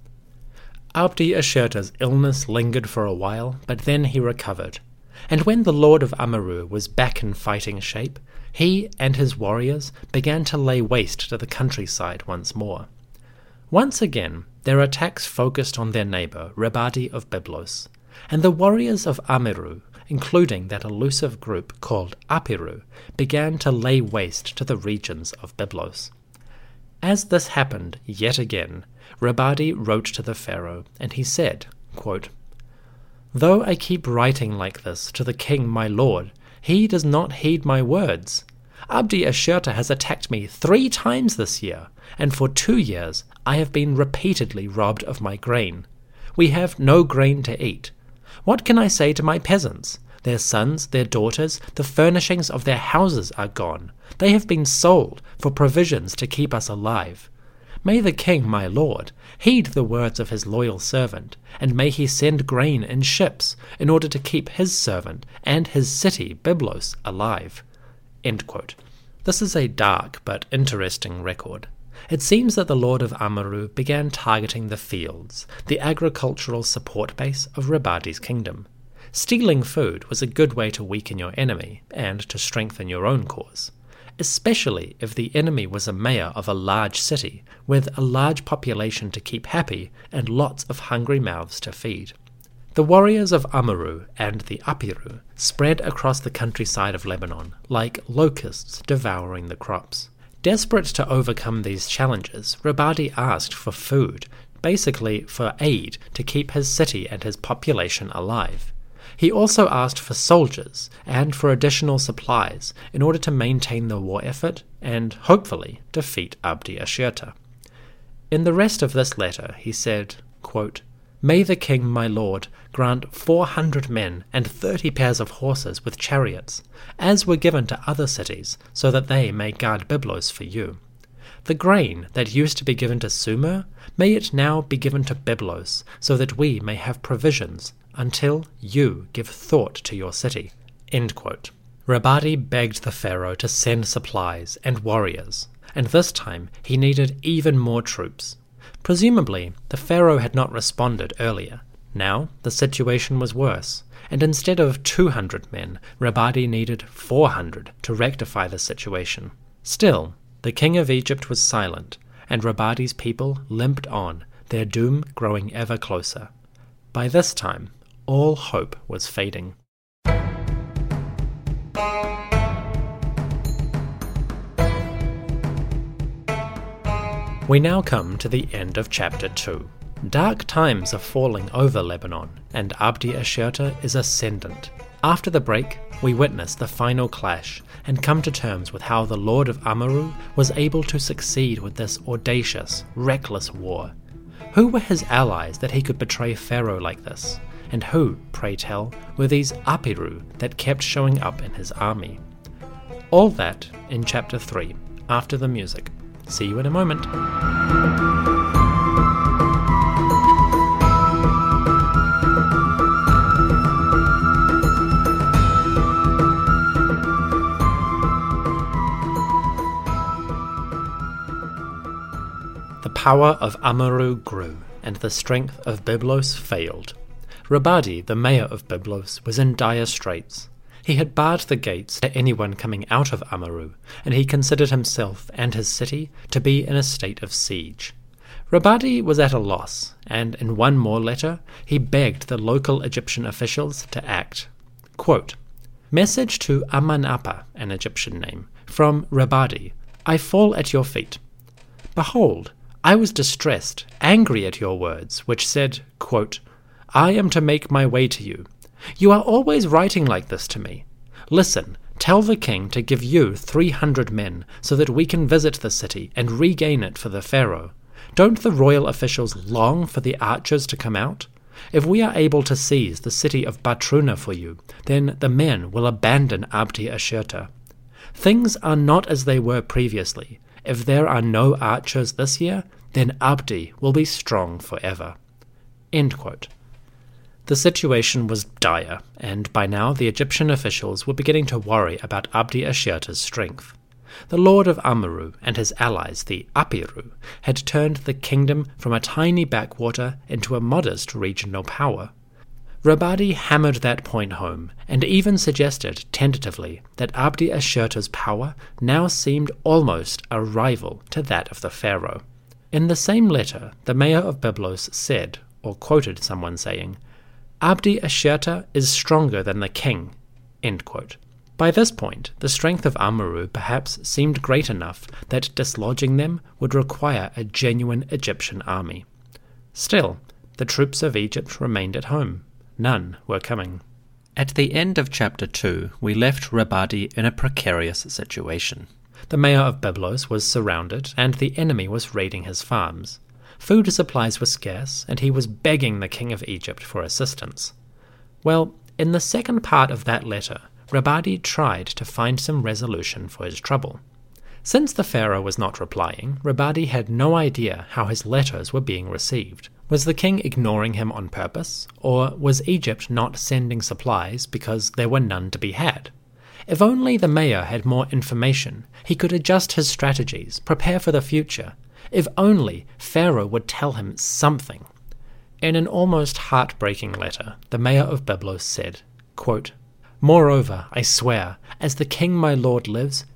Abdi Ashirta's illness lingered for a while, but then he recovered. And when the lord of Amurru was back in fighting shape, he and his warriors began to lay waste to the countryside once more. Once again, their attacks focused on their neighbour, Rabadi of Byblos, and the warriors of Amurru, including that elusive group called Apiru, began to lay waste to the regions of Byblos. As this happened yet again, Rabadi wrote to the pharaoh, and he said, quote, "Though I keep writing like this to the king my lord, he does not heed my words. Abdi Ashirta has attacked me three times this year, and for two years I have been repeatedly robbed of my grain. We have no grain to eat. What can I say to my peasants? Their sons, their daughters, the furnishings of their houses are gone. They have been sold for provisions to keep us alive. May the king, my lord, heed the words of his loyal servant, and may he send grain in ships in order to keep his servant and his city, Byblos, alive." End quote. This is a dark but interesting record. It seems that the lord of Amurru began targeting the fields, the agricultural support base of Rabadi's kingdom. Stealing food was a good way to weaken your enemy and to strengthen your own cause. especially if the enemy was a mayor of a large city with a large population to keep happy and lots of hungry mouths to feed. The warriors of Amaru and the Apiru spread across the countryside of Lebanon like locusts devouring the crops. Desperate to overcome these challenges, Rabadi asked for food, basically for aid to keep his city and his population alive. He also asked for soldiers and for additional supplies in order to maintain the war effort and, hopefully, defeat Abdi Ashirta. In the rest of this letter he said, quote, "May the king, my lord, grant four hundred men and thirty pairs of horses with chariots, as were given to other cities, so that they may guard Byblos for you. The grain that used to be given to Sumer, may it now be given to Byblos, so that we may have provisions, until you give thought to your city." End quote. Rabadi begged the pharaoh to send supplies and warriors, and this time he needed even more troops. Presumably, the pharaoh had not responded earlier. Now, the situation was worse, and instead of two hundred men, Rabadi needed four hundred to rectify the situation. Still, the king of Egypt was silent, and Rabadi's people limped on, their doom growing ever closer. By this time, all hope was fading. We now come to the end of chapter two. Dark times are falling over Lebanon, and Abdi Ashirta is ascendant. After the break, we witness the final clash and come to terms with how the Lord of Amaru was able to succeed with this audacious, reckless war. Who were his allies that he could betray Pharaoh like this? And who, pray tell, were these Apiru that kept showing up in his army? All that in chapter three, after the music. See you in a moment. The power of Amaru grew, and the strength of Byblos failed. Rabadi, the mayor of Byblos, was in dire straits. He had barred the gates to anyone coming out of Amaru, and he considered himself and his city to be in a state of siege. Rabadi was at a loss, and in one more letter he begged the local Egyptian officials to act. Quote, "Message to Amanapa, an Egyptian name, from Rabadi. I fall at your feet. Behold, I was distressed, angry at your words, which said, quote, I am to make my way to you. You are always writing like this to me. Listen, tell the king to give you three hundred men, so that we can visit the city and regain it for the pharaoh. Don't the royal officials long for the archers to come out? If we are able to seize the city of Batruna for you, then the men will abandon Abdi Ashirta. Things are not as they were previously. If there are no archers this year, then Abdi will be strong forever." End quote. The situation was dire, and by now the Egyptian officials were beginning to worry about Abdi Ashirta's strength. The lord of Amaru and his allies, the Apiru, had turned the kingdom from a tiny backwater into a modest regional power. Rabadi hammered that point home, and even suggested tentatively that Abdi Ashirta's power now seemed almost a rival to that of the pharaoh. In the same letter, the mayor of Byblos said, or quoted someone saying, "Abdi Ashirta is stronger than the king." End quote. By this point, the strength of Amaru perhaps seemed great enough that dislodging them would require a genuine Egyptian army. Still, the troops of Egypt remained at home. None were coming. At the end of chapter two, we left Rabadi in a precarious situation. The mayor of Byblos was surrounded, and the enemy was raiding his farms. Food supplies were scarce, and he was begging the king of Egypt for assistance. Well, in the second part of that letter, Rabadi tried to find some resolution for his trouble. Since the pharaoh was not replying, Rabadi had no idea how his letters were being received. Was the king ignoring him on purpose, or was Egypt not sending supplies because there were none to be had? If only the mayor had more information, he could adjust his strategies, prepare for the future. If only Pharaoh would tell him something. In an almost heartbreaking letter, the mayor of Byblos said, quote, "Moreover, I swear, as the king my lord lives,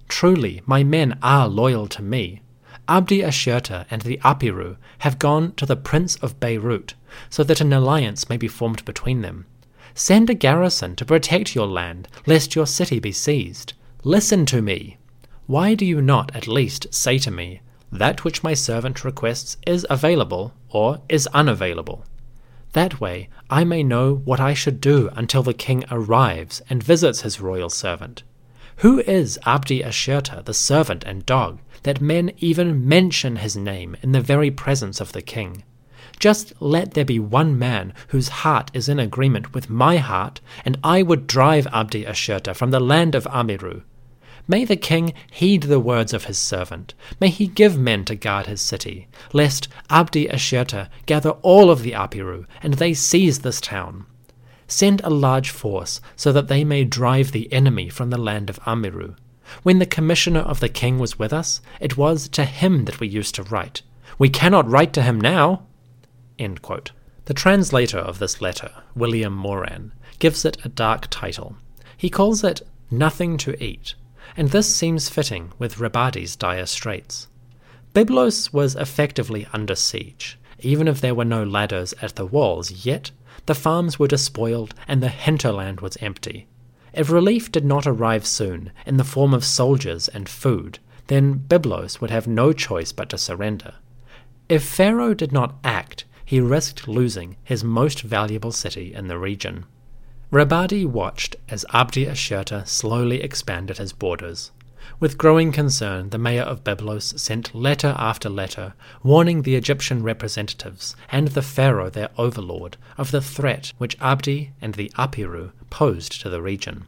Truly, my men are loyal to me. Abdi Ashirta and the Apiru have gone to the Prince of Beirut, so that an alliance may be formed between them. Send a garrison to protect your land, lest your city be seized. Listen to me. Why do you not at least say to me, that which my servant requests is available or is unavailable? That way I may know what I should do until the king arrives and visits his royal servant. Who is Abdi Ashirta, the servant and dog, that men even mention his name in the very presence of the king? Just let there be one man whose heart is in agreement with my heart, and I would drive Abdi Ashirta from the land of Amiru. May the king heed the words of his servant. May he give men to guard his city, lest Abdi Ashirta gather all of the Apiru, and they seize this town. Send a large force, so that they may drive the enemy from the land of Amiru. When the commissioner of the king was with us, it was to him that we used to write. We cannot write to him now." End quote. The translator of this letter, William Moran, gives it a dark title. He calls it Nothing to Eat, and this seems fitting with Rabadi's dire straits. Byblos was effectively under siege. Even if there were no ladders at the walls yet, the farms were despoiled and the hinterland was empty. If relief did not arrive soon, in the form of soldiers and food, then Byblos would have no choice but to surrender. If Pharaoh did not act, he risked losing his most valuable city in the region. Rabadi watched as Abdi Ashirta slowly expanded his borders. With growing concern, the mayor of Byblos sent letter after letter, warning the Egyptian representatives and the pharaoh, their overlord, of the threat which Abdi and the Apiru posed to the region.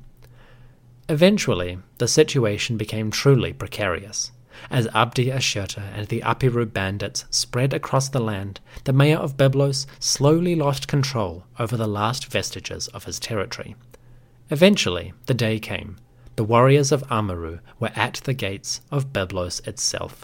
Eventually, the situation became truly precarious. As Abdi Ashirta and the Apiru bandits spread across the land, the mayor of Byblos slowly lost control over the last vestiges of his territory. Eventually, the day came. The warriors of Amiru were at the gates of Byblos itself.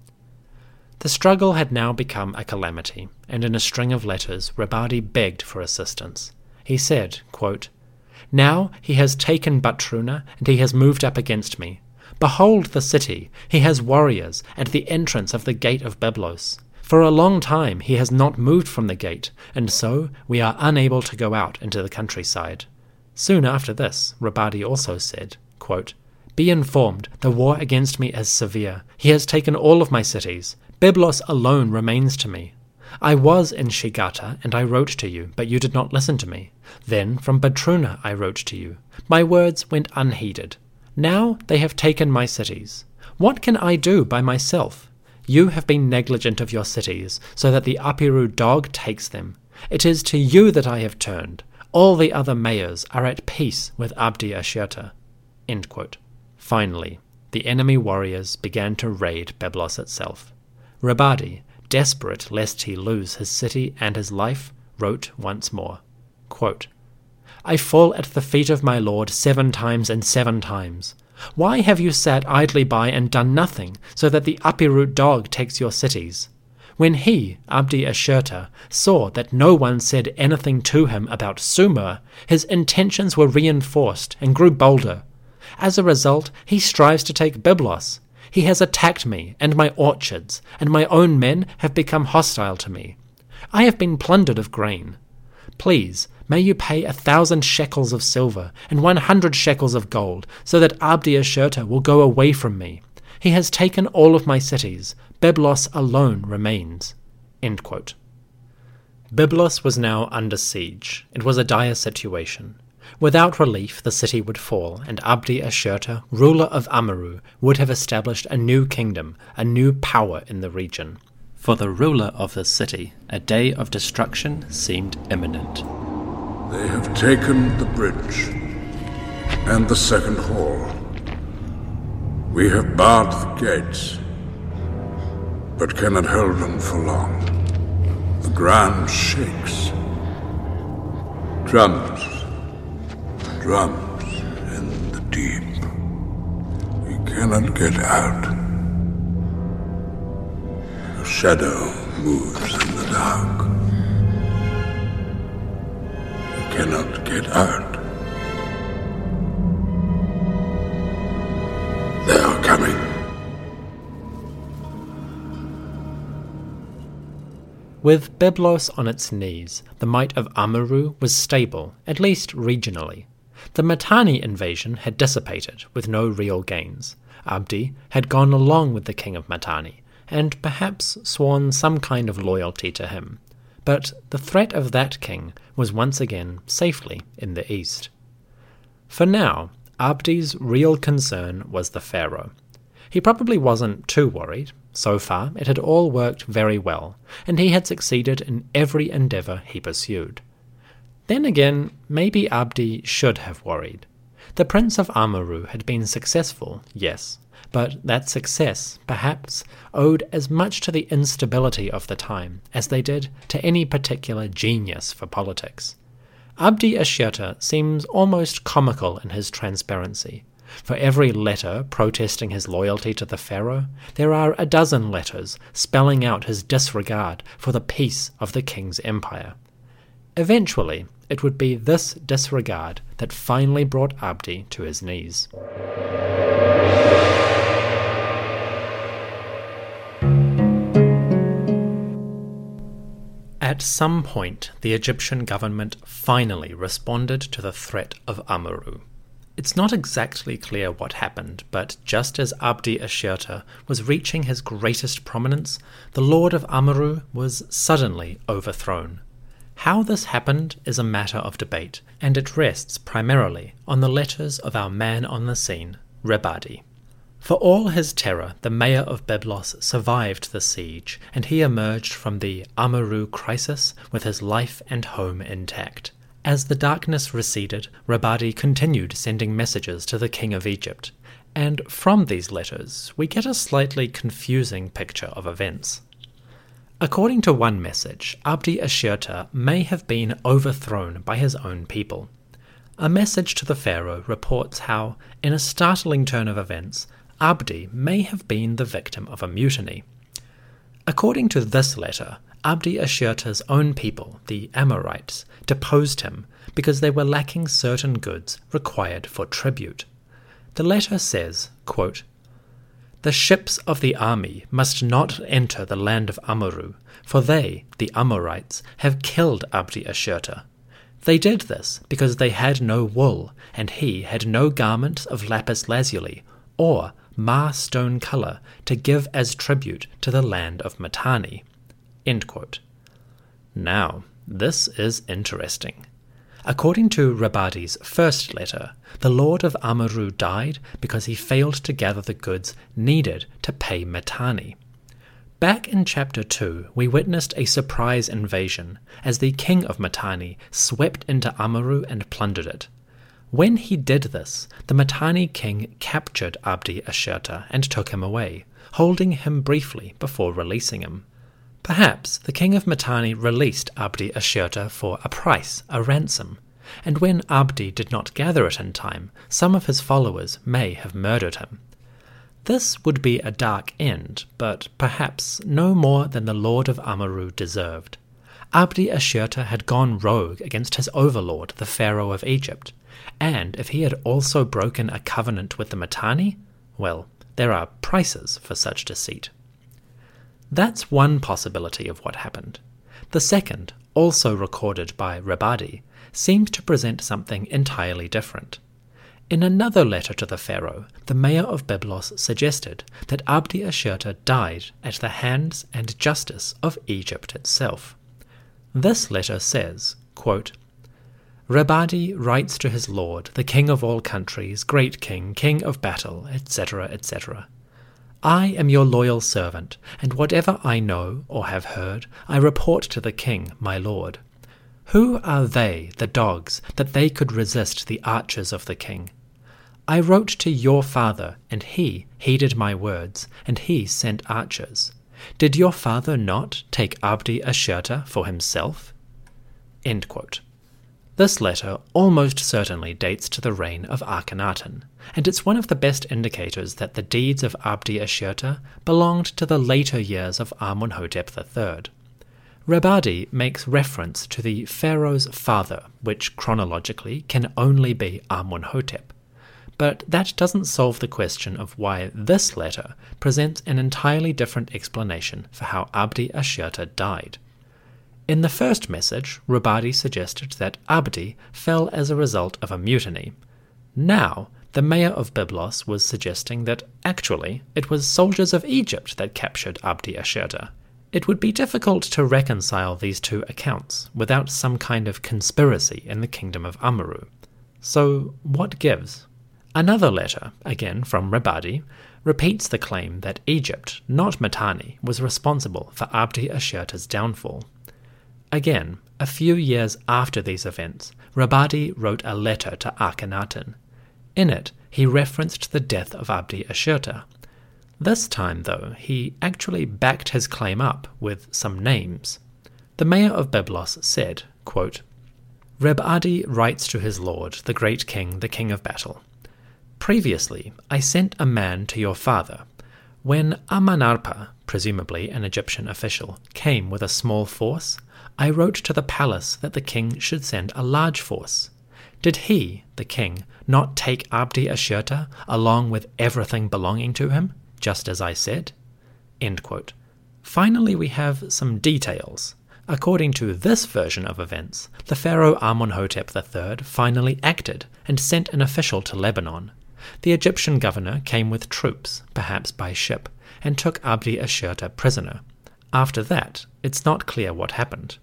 The struggle had now become a calamity, and in a string of letters Rabadi begged for assistance. He said, quote, "Now he has taken Batruna, and he has moved up against me. Behold the city, he has warriors at the entrance of the gate of Byblos. For a long time he has not moved from the gate, and so we are unable to go out into the countryside." Soon after this, Rabadi also said, quote, "Be informed, the war against me is severe. He has taken all of my cities. Byblos alone remains to me. I was in Shigata, and I wrote to you, but you did not listen to me. Then from Batruna I wrote to you. My words went unheeded. Now they have taken my cities. What can I do by myself? You have been negligent of your cities, so that the Apiru dog takes them. It is to you that I have turned. All the other mayors are at peace with Abdi Ashirta." End quote. Finally, the enemy warriors began to raid Byblos itself. Rabadi, desperate lest he lose his city and his life, wrote once more, quote, "I fall at the feet of my lord seven times and seven times. Why have you sat idly by and done nothing, so that the Apiru dog takes your cities? When he, Abdi Ashirta, saw that no one said anything to him about Sumer, his intentions were reinforced and grew bolder. As a result, he strives to take Byblos. He has attacked me and my orchards, and my own men have become hostile to me. I have been plundered of grain. Please, may you pay a thousand shekels of silver and one hundred shekels of gold, so that Abdi Ashirta will go away from me. He has taken all of my cities. Byblos alone remains." End quote. Byblos was now under siege. It was a dire situation. Without relief, the city would fall, and Abdi Ashirta, ruler of Amiru, would have established a new kingdom, a new power in the region. For the ruler of the city, a day of destruction seemed imminent. "They have taken the bridge and the second hall. We have barred the gates, but cannot hold them for long. The ground shakes. Drums, drums in the deep. We cannot get out. A shadow moves in the dark. We cannot get out. They are coming. With Byblos on its knees, the might of Amaru was stable, at least regionally. The Mitanni invasion had dissipated, with no real gains. Abdi had gone along with the king of Mitanni, and perhaps sworn some kind of loyalty to him. But the threat of that king was once again safely in the east. For now, Abdi's real concern was the pharaoh. He probably wasn't too worried. So far, it had all worked very well, and he had succeeded in every endeavour he pursued. Then again, maybe Abdi should have worried. The Prince of Amaru had been successful, yes, but that success, perhaps, owed as much to the instability of the time as they did to any particular genius for politics. Abdi Ashirta seems almost comical in his transparency. For every letter protesting his loyalty to the pharaoh, there are a dozen letters spelling out his disregard for the peace of the king's empire. Eventually, it would be this disregard that finally brought Abdi to his knees. At some point, the Egyptian government finally responded to the threat of Amaru. It's not exactly clear what happened, but just as Abdi Ashirta was reaching his greatest prominence, the Lord of Amaru was suddenly overthrown. How this happened is a matter of debate, and it rests primarily on the letters of our man on the scene, Rebadi. For all his terror, the mayor of Byblos survived the siege, and he emerged from the Amaru crisis with his life and home intact. As the darkness receded, Rebadi continued sending messages to the king of Egypt, and from these letters we get a slightly confusing picture of events. According to one message, Abdi Ashirta may have been overthrown by his own people. A message to the pharaoh reports how, in a startling turn of events, Abdi may have been the victim of a mutiny. According to this letter, Abdi Ashirta's own people, the Amorites, deposed him because they were lacking certain goods required for tribute. The letter says, quote, "The ships of the army must not enter the land of Amaru, for they, the Amorites, have killed Abdi Ashirta. They did this because they had no wool, and he had no garments of lapis lazuli, or mar stone colour, to give as tribute to the land of Mitanni." End quote. Now, this is interesting. According to Rebadi's first letter, the Lord of Amaru died because he failed to gather the goods needed to pay Mitanni. Back in chapter two, we witnessed a surprise invasion as the king of Mitanni swept into Amaru and plundered it. When he did this, the Mitanni king captured Abdi Ashirta and took him away, holding him briefly before releasing him. Perhaps the king of Mitanni released Abdi Ashirta for a price, a ransom, and when Abdi did not gather it in time, some of his followers may have murdered him. This would be a dark end, but perhaps no more than the Lord of Amaru deserved. Abdi Ashirta had gone rogue against his overlord, the Pharaoh of Egypt, and if he had also broken a covenant with the Mitanni, well, there are prices for such deceit. That's one possibility of what happened. The second, also recorded by Rebadi, seems to present something entirely different. In another letter to the pharaoh, the mayor of Byblos suggested that Abdi Ashirta died at the hands and justice of Egypt itself. This letter says, quote, "Rebadi writes to his lord, the king of all countries, great king, king of battle, et cetera, et cetera. I am your loyal servant, and whatever I know or have heard, I report to the king, my lord. Who are they, the dogs, that they could resist the archers of the king? I wrote to your father, and he heeded my words, and he sent archers. Did your father not take Abdi Ashirta for himself?" End quote. This letter almost certainly dates to the reign of Akhenaten, and it's one of the best indicators that the deeds of Abdi Ashirta belonged to the later years of Amunhotep the third. Rebadi makes reference to the pharaoh's father, which chronologically can only be Amunhotep. But that doesn't solve the question of why this letter presents an entirely different explanation for how Abdi Ashirta died. In the first message, Robadi suggested that Abdi fell as a result of a mutiny. Now, the mayor of Byblos was suggesting that, actually, it was soldiers of Egypt that captured Abdi Ashirta. It would be difficult to reconcile these two accounts without some kind of conspiracy in the kingdom of Amaru. So, what gives? Another letter, again from Robadi, repeats the claim that Egypt, not Mitanni, was responsible for Abdi Ashirta's downfall. Again, a few years after these events, Robadi wrote a letter to Akhenaten. In it, he referenced the death of Abdi Ashirta. This time, though, he actually backed his claim up with some names. The mayor of Byblos said, quote, Reb-Adi writes to his lord, the great king, the king of battle. Previously, I sent a man to your father. When Amanarpa, presumably an Egyptian official, came with a small force, I wrote to the palace that the king should send a large force. Did he, the king, not take Abdi Ashirta along with everything belonging to him, just as I said? End quote. Finally, we have some details. According to this version of events, the pharaoh Amenhotep the third finally acted and sent an official to Lebanon. The Egyptian governor came with troops, perhaps by ship, and took Abdi Ashirta prisoner. After that, it's not clear what happened.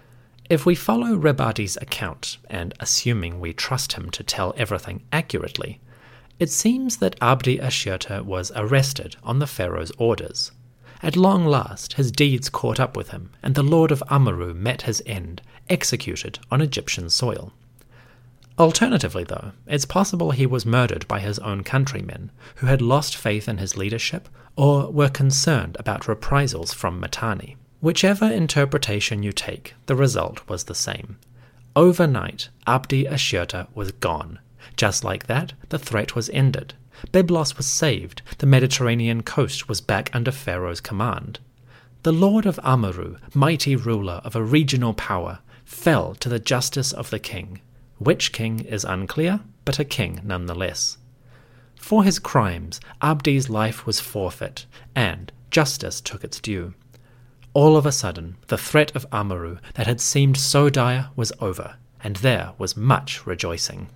If we follow Reb-Adi's account, and assuming we trust him to tell everything accurately, it seems that Abdi Ashirta was arrested on the pharaoh's orders. At long last, his deeds caught up with him, and the lord of Amaru met his end, executed on Egyptian soil. Alternatively, though, it's possible he was murdered by his own countrymen, who had lost faith in his leadership or were concerned about reprisals from Mitanni. Whichever interpretation you take, the result was the same. Overnight, Abdi Ashirta was gone. Just like that, the threat was ended. Byblos was saved. The Mediterranean coast was back under Pharaoh's command. The lord of Amaru, mighty ruler of a regional power, fell to the justice of the king. Which king is unclear, but a king nonetheless. For his crimes, Abdi's life was forfeit, and justice took its due. All of a sudden, the threat of Amaru that had seemed so dire was over, and there was much rejoicing.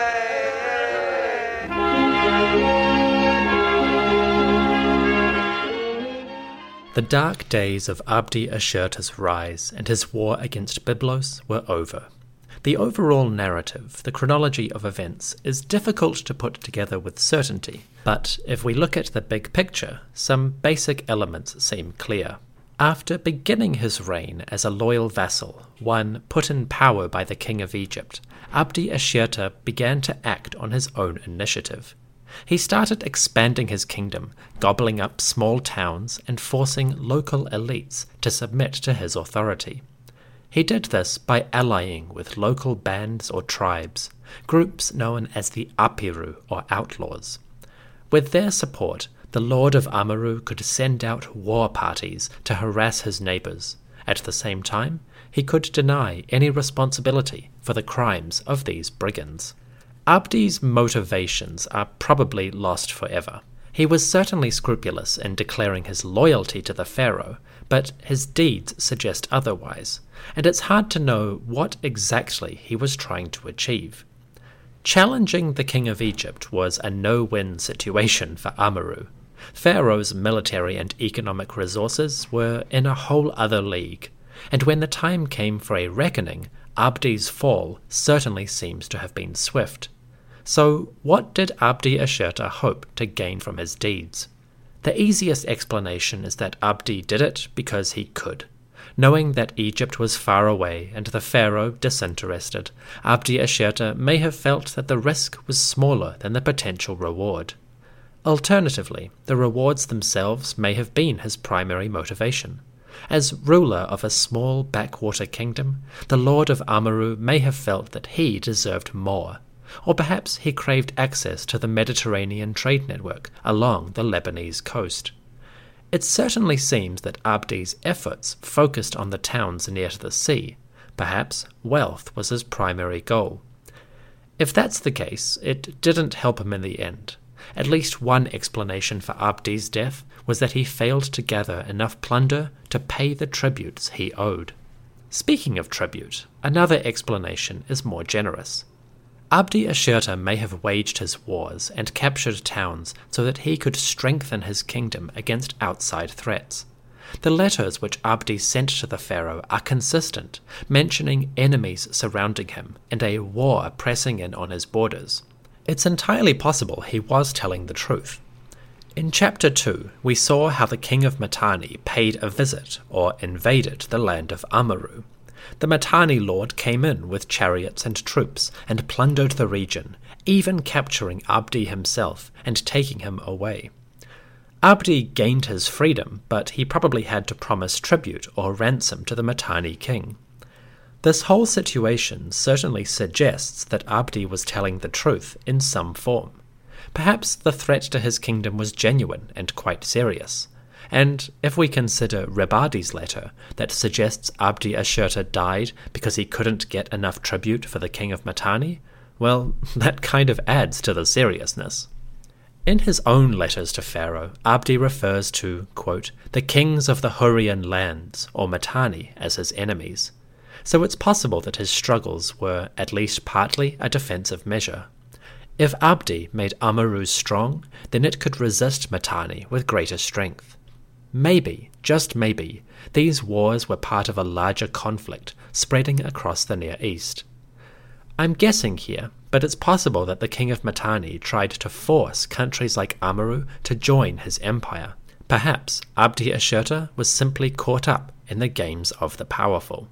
The dark days of Abdi Ashirta's rise and his war against Byblos were over. The overall narrative, the chronology of events, is difficult to put together with certainty, but if we look at the big picture, some basic elements seem clear. After beginning his reign as a loyal vassal, one put in power by the king of Egypt, Abdi Ashirta began to act on his own initiative. He started expanding his kingdom, gobbling up small towns and forcing local elites to submit to his authority. He did this by allying with local bands or tribes, groups known as the Apiru or outlaws. With their support, the lord of Amaru could send out war parties to harass his neighbors. At the same time, he could deny any responsibility for the crimes of these brigands. Abdi's motivations are probably lost forever. He was certainly scrupulous in declaring his loyalty to the pharaoh, but his deeds suggest otherwise, and it's hard to know what exactly he was trying to achieve. Challenging the king of Egypt was a no-win situation for Amaru. Pharaoh's military and economic resources were in a whole other league, and when the time came for a reckoning, Abdi's fall certainly seems to have been swift. So what did Abdi Ashirta hope to gain from his deeds? The easiest explanation is that Abdi did it because he could. Knowing that Egypt was far away and the pharaoh disinterested, Abdi Ashirta may have felt that the risk was smaller than the potential reward. Alternatively, the rewards themselves may have been his primary motivation. As ruler of a small backwater kingdom, the lord of Amaru may have felt that he deserved more, or perhaps he craved access to the Mediterranean trade network along the Lebanese coast. It certainly seems that Abdi's efforts focused on the towns near to the sea. Perhaps wealth was his primary goal. If that's the case, it didn't help him in the end. At least one explanation for Abdi's death was that he failed to gather enough plunder to pay the tributes he owed. Speaking of tribute, another explanation is more generous. Abdi Ashirta may have waged his wars and captured towns so that he could strengthen his kingdom against outside threats. The letters which Abdi sent to the pharaoh are consistent, mentioning enemies surrounding him and a war pressing in on his borders. It's entirely possible he was telling the truth. In Chapter two, we saw how the king of Mitanni paid a visit, or invaded, the land of Amaru. The Mitanni lord came in with chariots and troops and plundered the region, even capturing Abdi himself and taking him away. Abdi gained his freedom, but he probably had to promise tribute or ransom to the Mitanni king. This whole situation certainly suggests that Abdi was telling the truth in some form. Perhaps the threat to his kingdom was genuine and quite serious. And if we consider Rebadi's letter that suggests Abdi Ashirta died because he couldn't get enough tribute for the king of Mitanni, well, that kind of adds to the seriousness. In his own letters to Pharaoh, Abdi refers to, quote, the kings of the Hurrian lands, or Mitanni, as his enemies. So it's possible that his struggles were at least partly a defensive measure. If Abdi made Amaru strong, then it could resist Mitanni with greater strength. Maybe, just maybe, these wars were part of a larger conflict spreading across the Near East. I'm guessing here, but it's possible that the king of Mitanni tried to force countries like Amaru to join his empire. Perhaps Abdi Ashirta was simply caught up in the games of the powerful.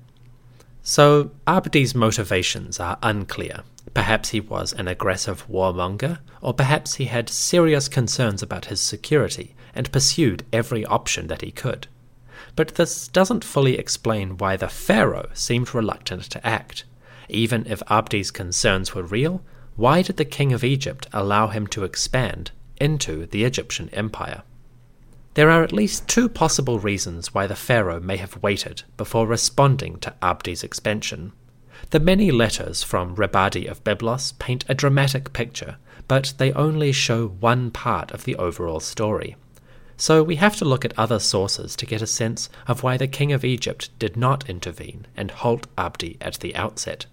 So, Abdi's motivations are unclear. Perhaps he was an aggressive warmonger, or perhaps he had serious concerns about his security and pursued every option that he could. But this doesn't fully explain why the pharaoh seemed reluctant to act. Even if Abdi's concerns were real, why did the king of Egypt allow him to expand into the Egyptian empire? There are at least two possible reasons why the pharaoh may have waited before responding to Abdi's expansion. The many letters from Rebadi of Byblos paint a dramatic picture, but they only show one part of the overall story. So we have to look at other sources to get a sense of why the king of Egypt did not intervene and halt Abdi at the outset.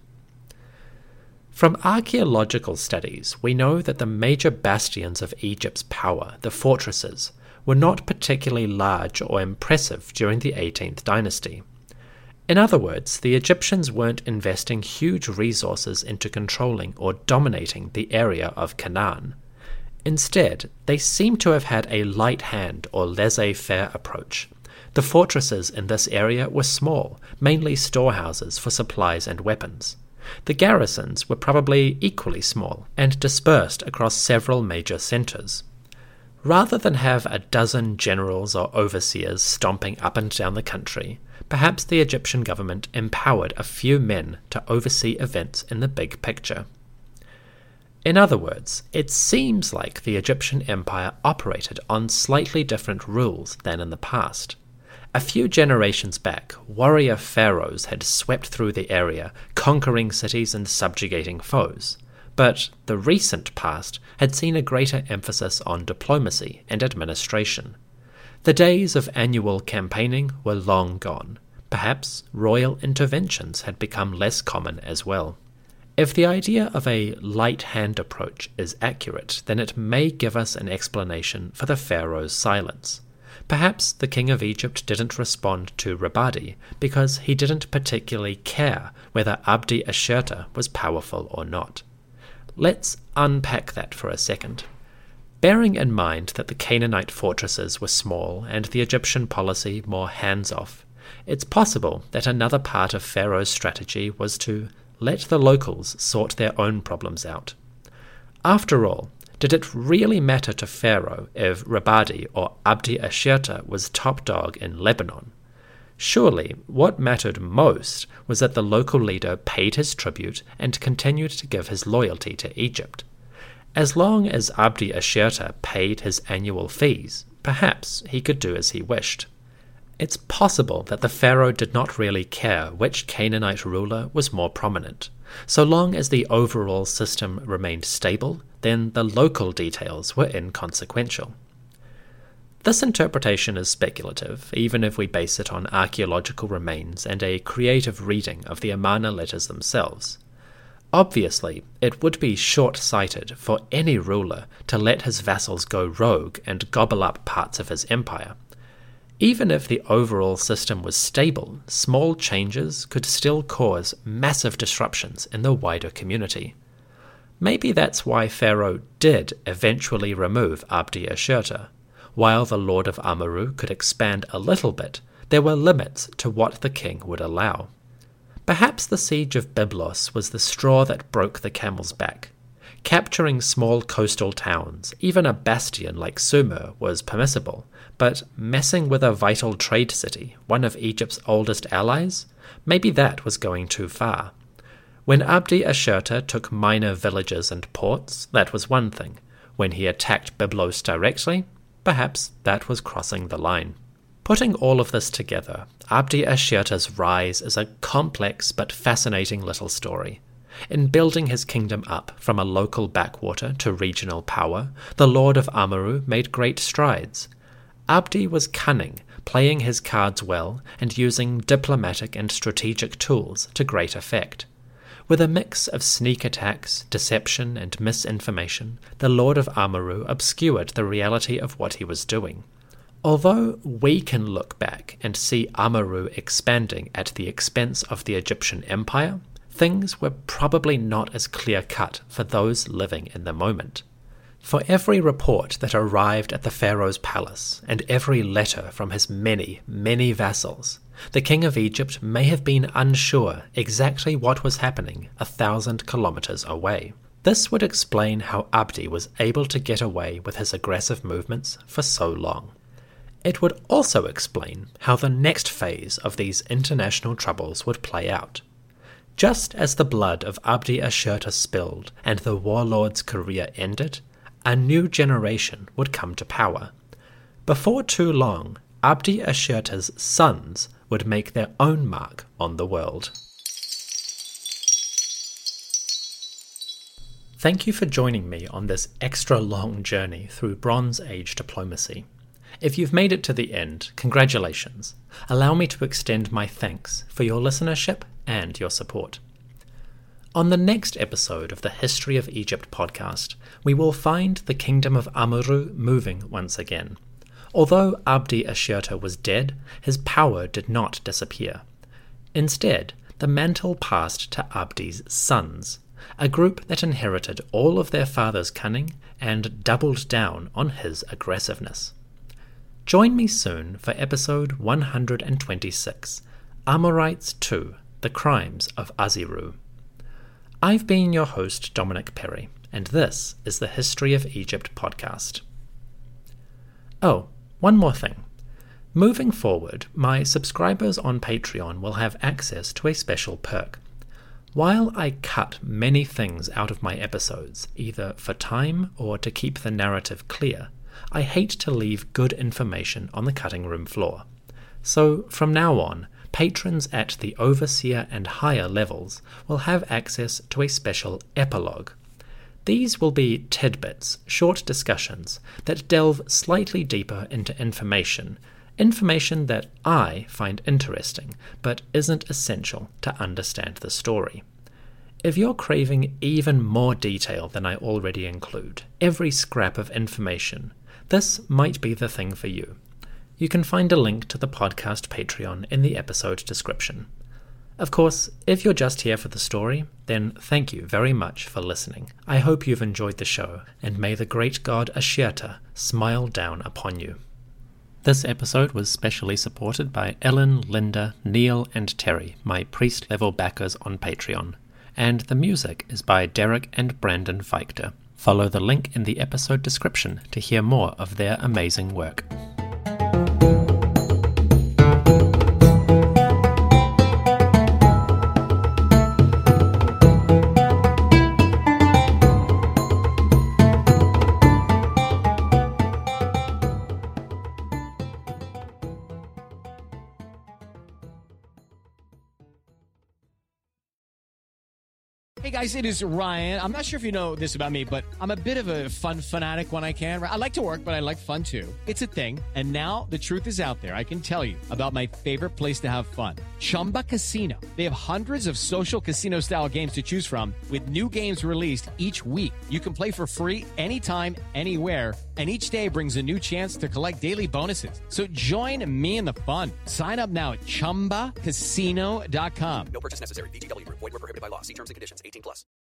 From archaeological studies, we know that the major bastions of Egypt's power, the fortresses, were not particularly large or impressive during the eighteenth dynasty. In other words, the Egyptians weren't investing huge resources into controlling or dominating the area of Canaan. Instead, they seem to have had a light hand or laissez-faire approach. The fortresses in this area were small, mainly storehouses for supplies and weapons. The garrisons were probably equally small and dispersed across several major centers. Rather than have a dozen generals or overseers stomping up and down the country, perhaps the Egyptian government empowered a few men to oversee events in the big picture. In other words, it seems like the Egyptian empire operated on slightly different rules than in the past. A few generations back, warrior pharaohs had swept through the area, conquering cities and subjugating foes. But the recent past had seen a greater emphasis on diplomacy and administration. The days of annual campaigning were long gone. Perhaps royal interventions had become less common as well. If the idea of a light-hand approach is accurate, then it may give us an explanation for the pharaoh's silence. Perhaps the king of Egypt didn't respond to Rebadi because he didn't particularly care whether Abdi Ashirta was powerful or not. Let's unpack that for a second. Bearing in mind that the Canaanite fortresses were small and the Egyptian policy more hands-off, it's possible that another part of Pharaoh's strategy was to let the locals sort their own problems out. After all, did it really matter to Pharaoh if Rebadi or Abdi Ashirta was top dog in Lebanon? Surely, what mattered most was that the local leader paid his tribute and continued to give his loyalty to Egypt. As long as Abdi Ashirta paid his annual fees, perhaps he could do as he wished. It's possible that the pharaoh did not really care which Canaanite ruler was more prominent. So long as the overall system remained stable, then the local details were inconsequential. This interpretation is speculative, even if we base it on archaeological remains and a creative reading of the Amarna letters themselves. Obviously, it would be short-sighted for any ruler to let his vassals go rogue and gobble up parts of his empire. Even if the overall system was stable, small changes could still cause massive disruptions in the wider community. Maybe that's why Pharaoh did eventually remove Abdi-Ashurta. While the Lord of Amaru could expand a little bit, there were limits to what the king would allow. Perhaps the siege of Byblos was the straw that broke the camel's back. Capturing small coastal towns, even a bastion like Sumer, was permissible, but messing with a vital trade city, one of Egypt's oldest allies, maybe that was going too far. When Abdi-Ashurta took minor villages and ports, that was one thing. When he attacked Byblos directly, perhaps that was crossing the line. Putting all of this together, Abdi-Ashurta's rise is a complex but fascinating little story. In building his kingdom up from a local backwater to regional power, the Lord of Amaru made great strides. Abdi was cunning, playing his cards well and using diplomatic and strategic tools to great effect. With a mix of sneak attacks, deception, and misinformation, the Lord of Amaru obscured the reality of what he was doing. Although we can look back and see Amaru expanding at the expense of the Egyptian empire, things were probably not as clear-cut for those living in the moment. For every report that arrived at the pharaoh's palace, and every letter from his many, many vassals, the king of Egypt may have been unsure exactly what was happening a thousand kilometers away. This would explain how Abdi was able to get away with his aggressive movements for so long. It would also explain how the next phase of these international troubles would play out. Just as the blood of Abdi-Ashurta spilled and the warlord's career ended, a new generation would come to power. Before too long, Abdi-Ashurta's sons would make their own mark on the world. Thank you for joining me on this extra long journey through Bronze Age diplomacy. If you've made it to the end, congratulations. Allow me to extend my thanks for your listenership and your support. On the next episode of the History of Egypt podcast, we will find the kingdom of Amaru moving once again. Although Abdi-Ashurta was dead, his power did not disappear. Instead, the mantle passed to Abdi's sons, a group that inherited all of their father's cunning and doubled down on his aggressiveness. Join me soon for episode one hundred twenty-six, Amorites two, The Crimes of Aziru. I've been your host, Dominic Perry, and this is the History of Egypt podcast. Oh, one more thing. Moving forward, my subscribers on Patreon will have access to a special perk. While I cut many things out of my episodes, either for time or to keep the narrative clear, I hate to leave good information on the cutting room floor. So, from now on, patrons at the Overseer and higher levels will have access to a special epilogue. These will be tidbits, short discussions, that delve slightly deeper into information, information that I find interesting, but isn't essential to understand the story. If you're craving even more detail than I already include, every scrap of information, this might be the thing for you. You can find a link to the podcast Patreon in the episode description. Of course, if you're just here for the story, then thank you very much for listening. I hope you've enjoyed the show, and may the great god Ashurta smile down upon you. This episode was specially supported by Ellen, Linda, Neil, and Terry, my priest-level backers on Patreon, and the music is by Derek and Brandon Feichter. Follow the link in the episode description to hear more of their amazing work. Hey guys, it is Ryan. I'm not sure if you know this about me, but I'm a bit of a fun fanatic when I can. I like to work, but I like fun too. It's a thing. And now the truth is out there. I can tell you about my favorite place to have fun. Chumba Casino. They have hundreds of social casino style games to choose from with new games released each week. You can play for free anytime, anywhere. And each day brings a new chance to collect daily bonuses. So join me in the fun. Sign up now at chumba casino dot com. No purchase necessary. V G W Group. Void where prohibited by law. See terms and conditions. eighteen plus.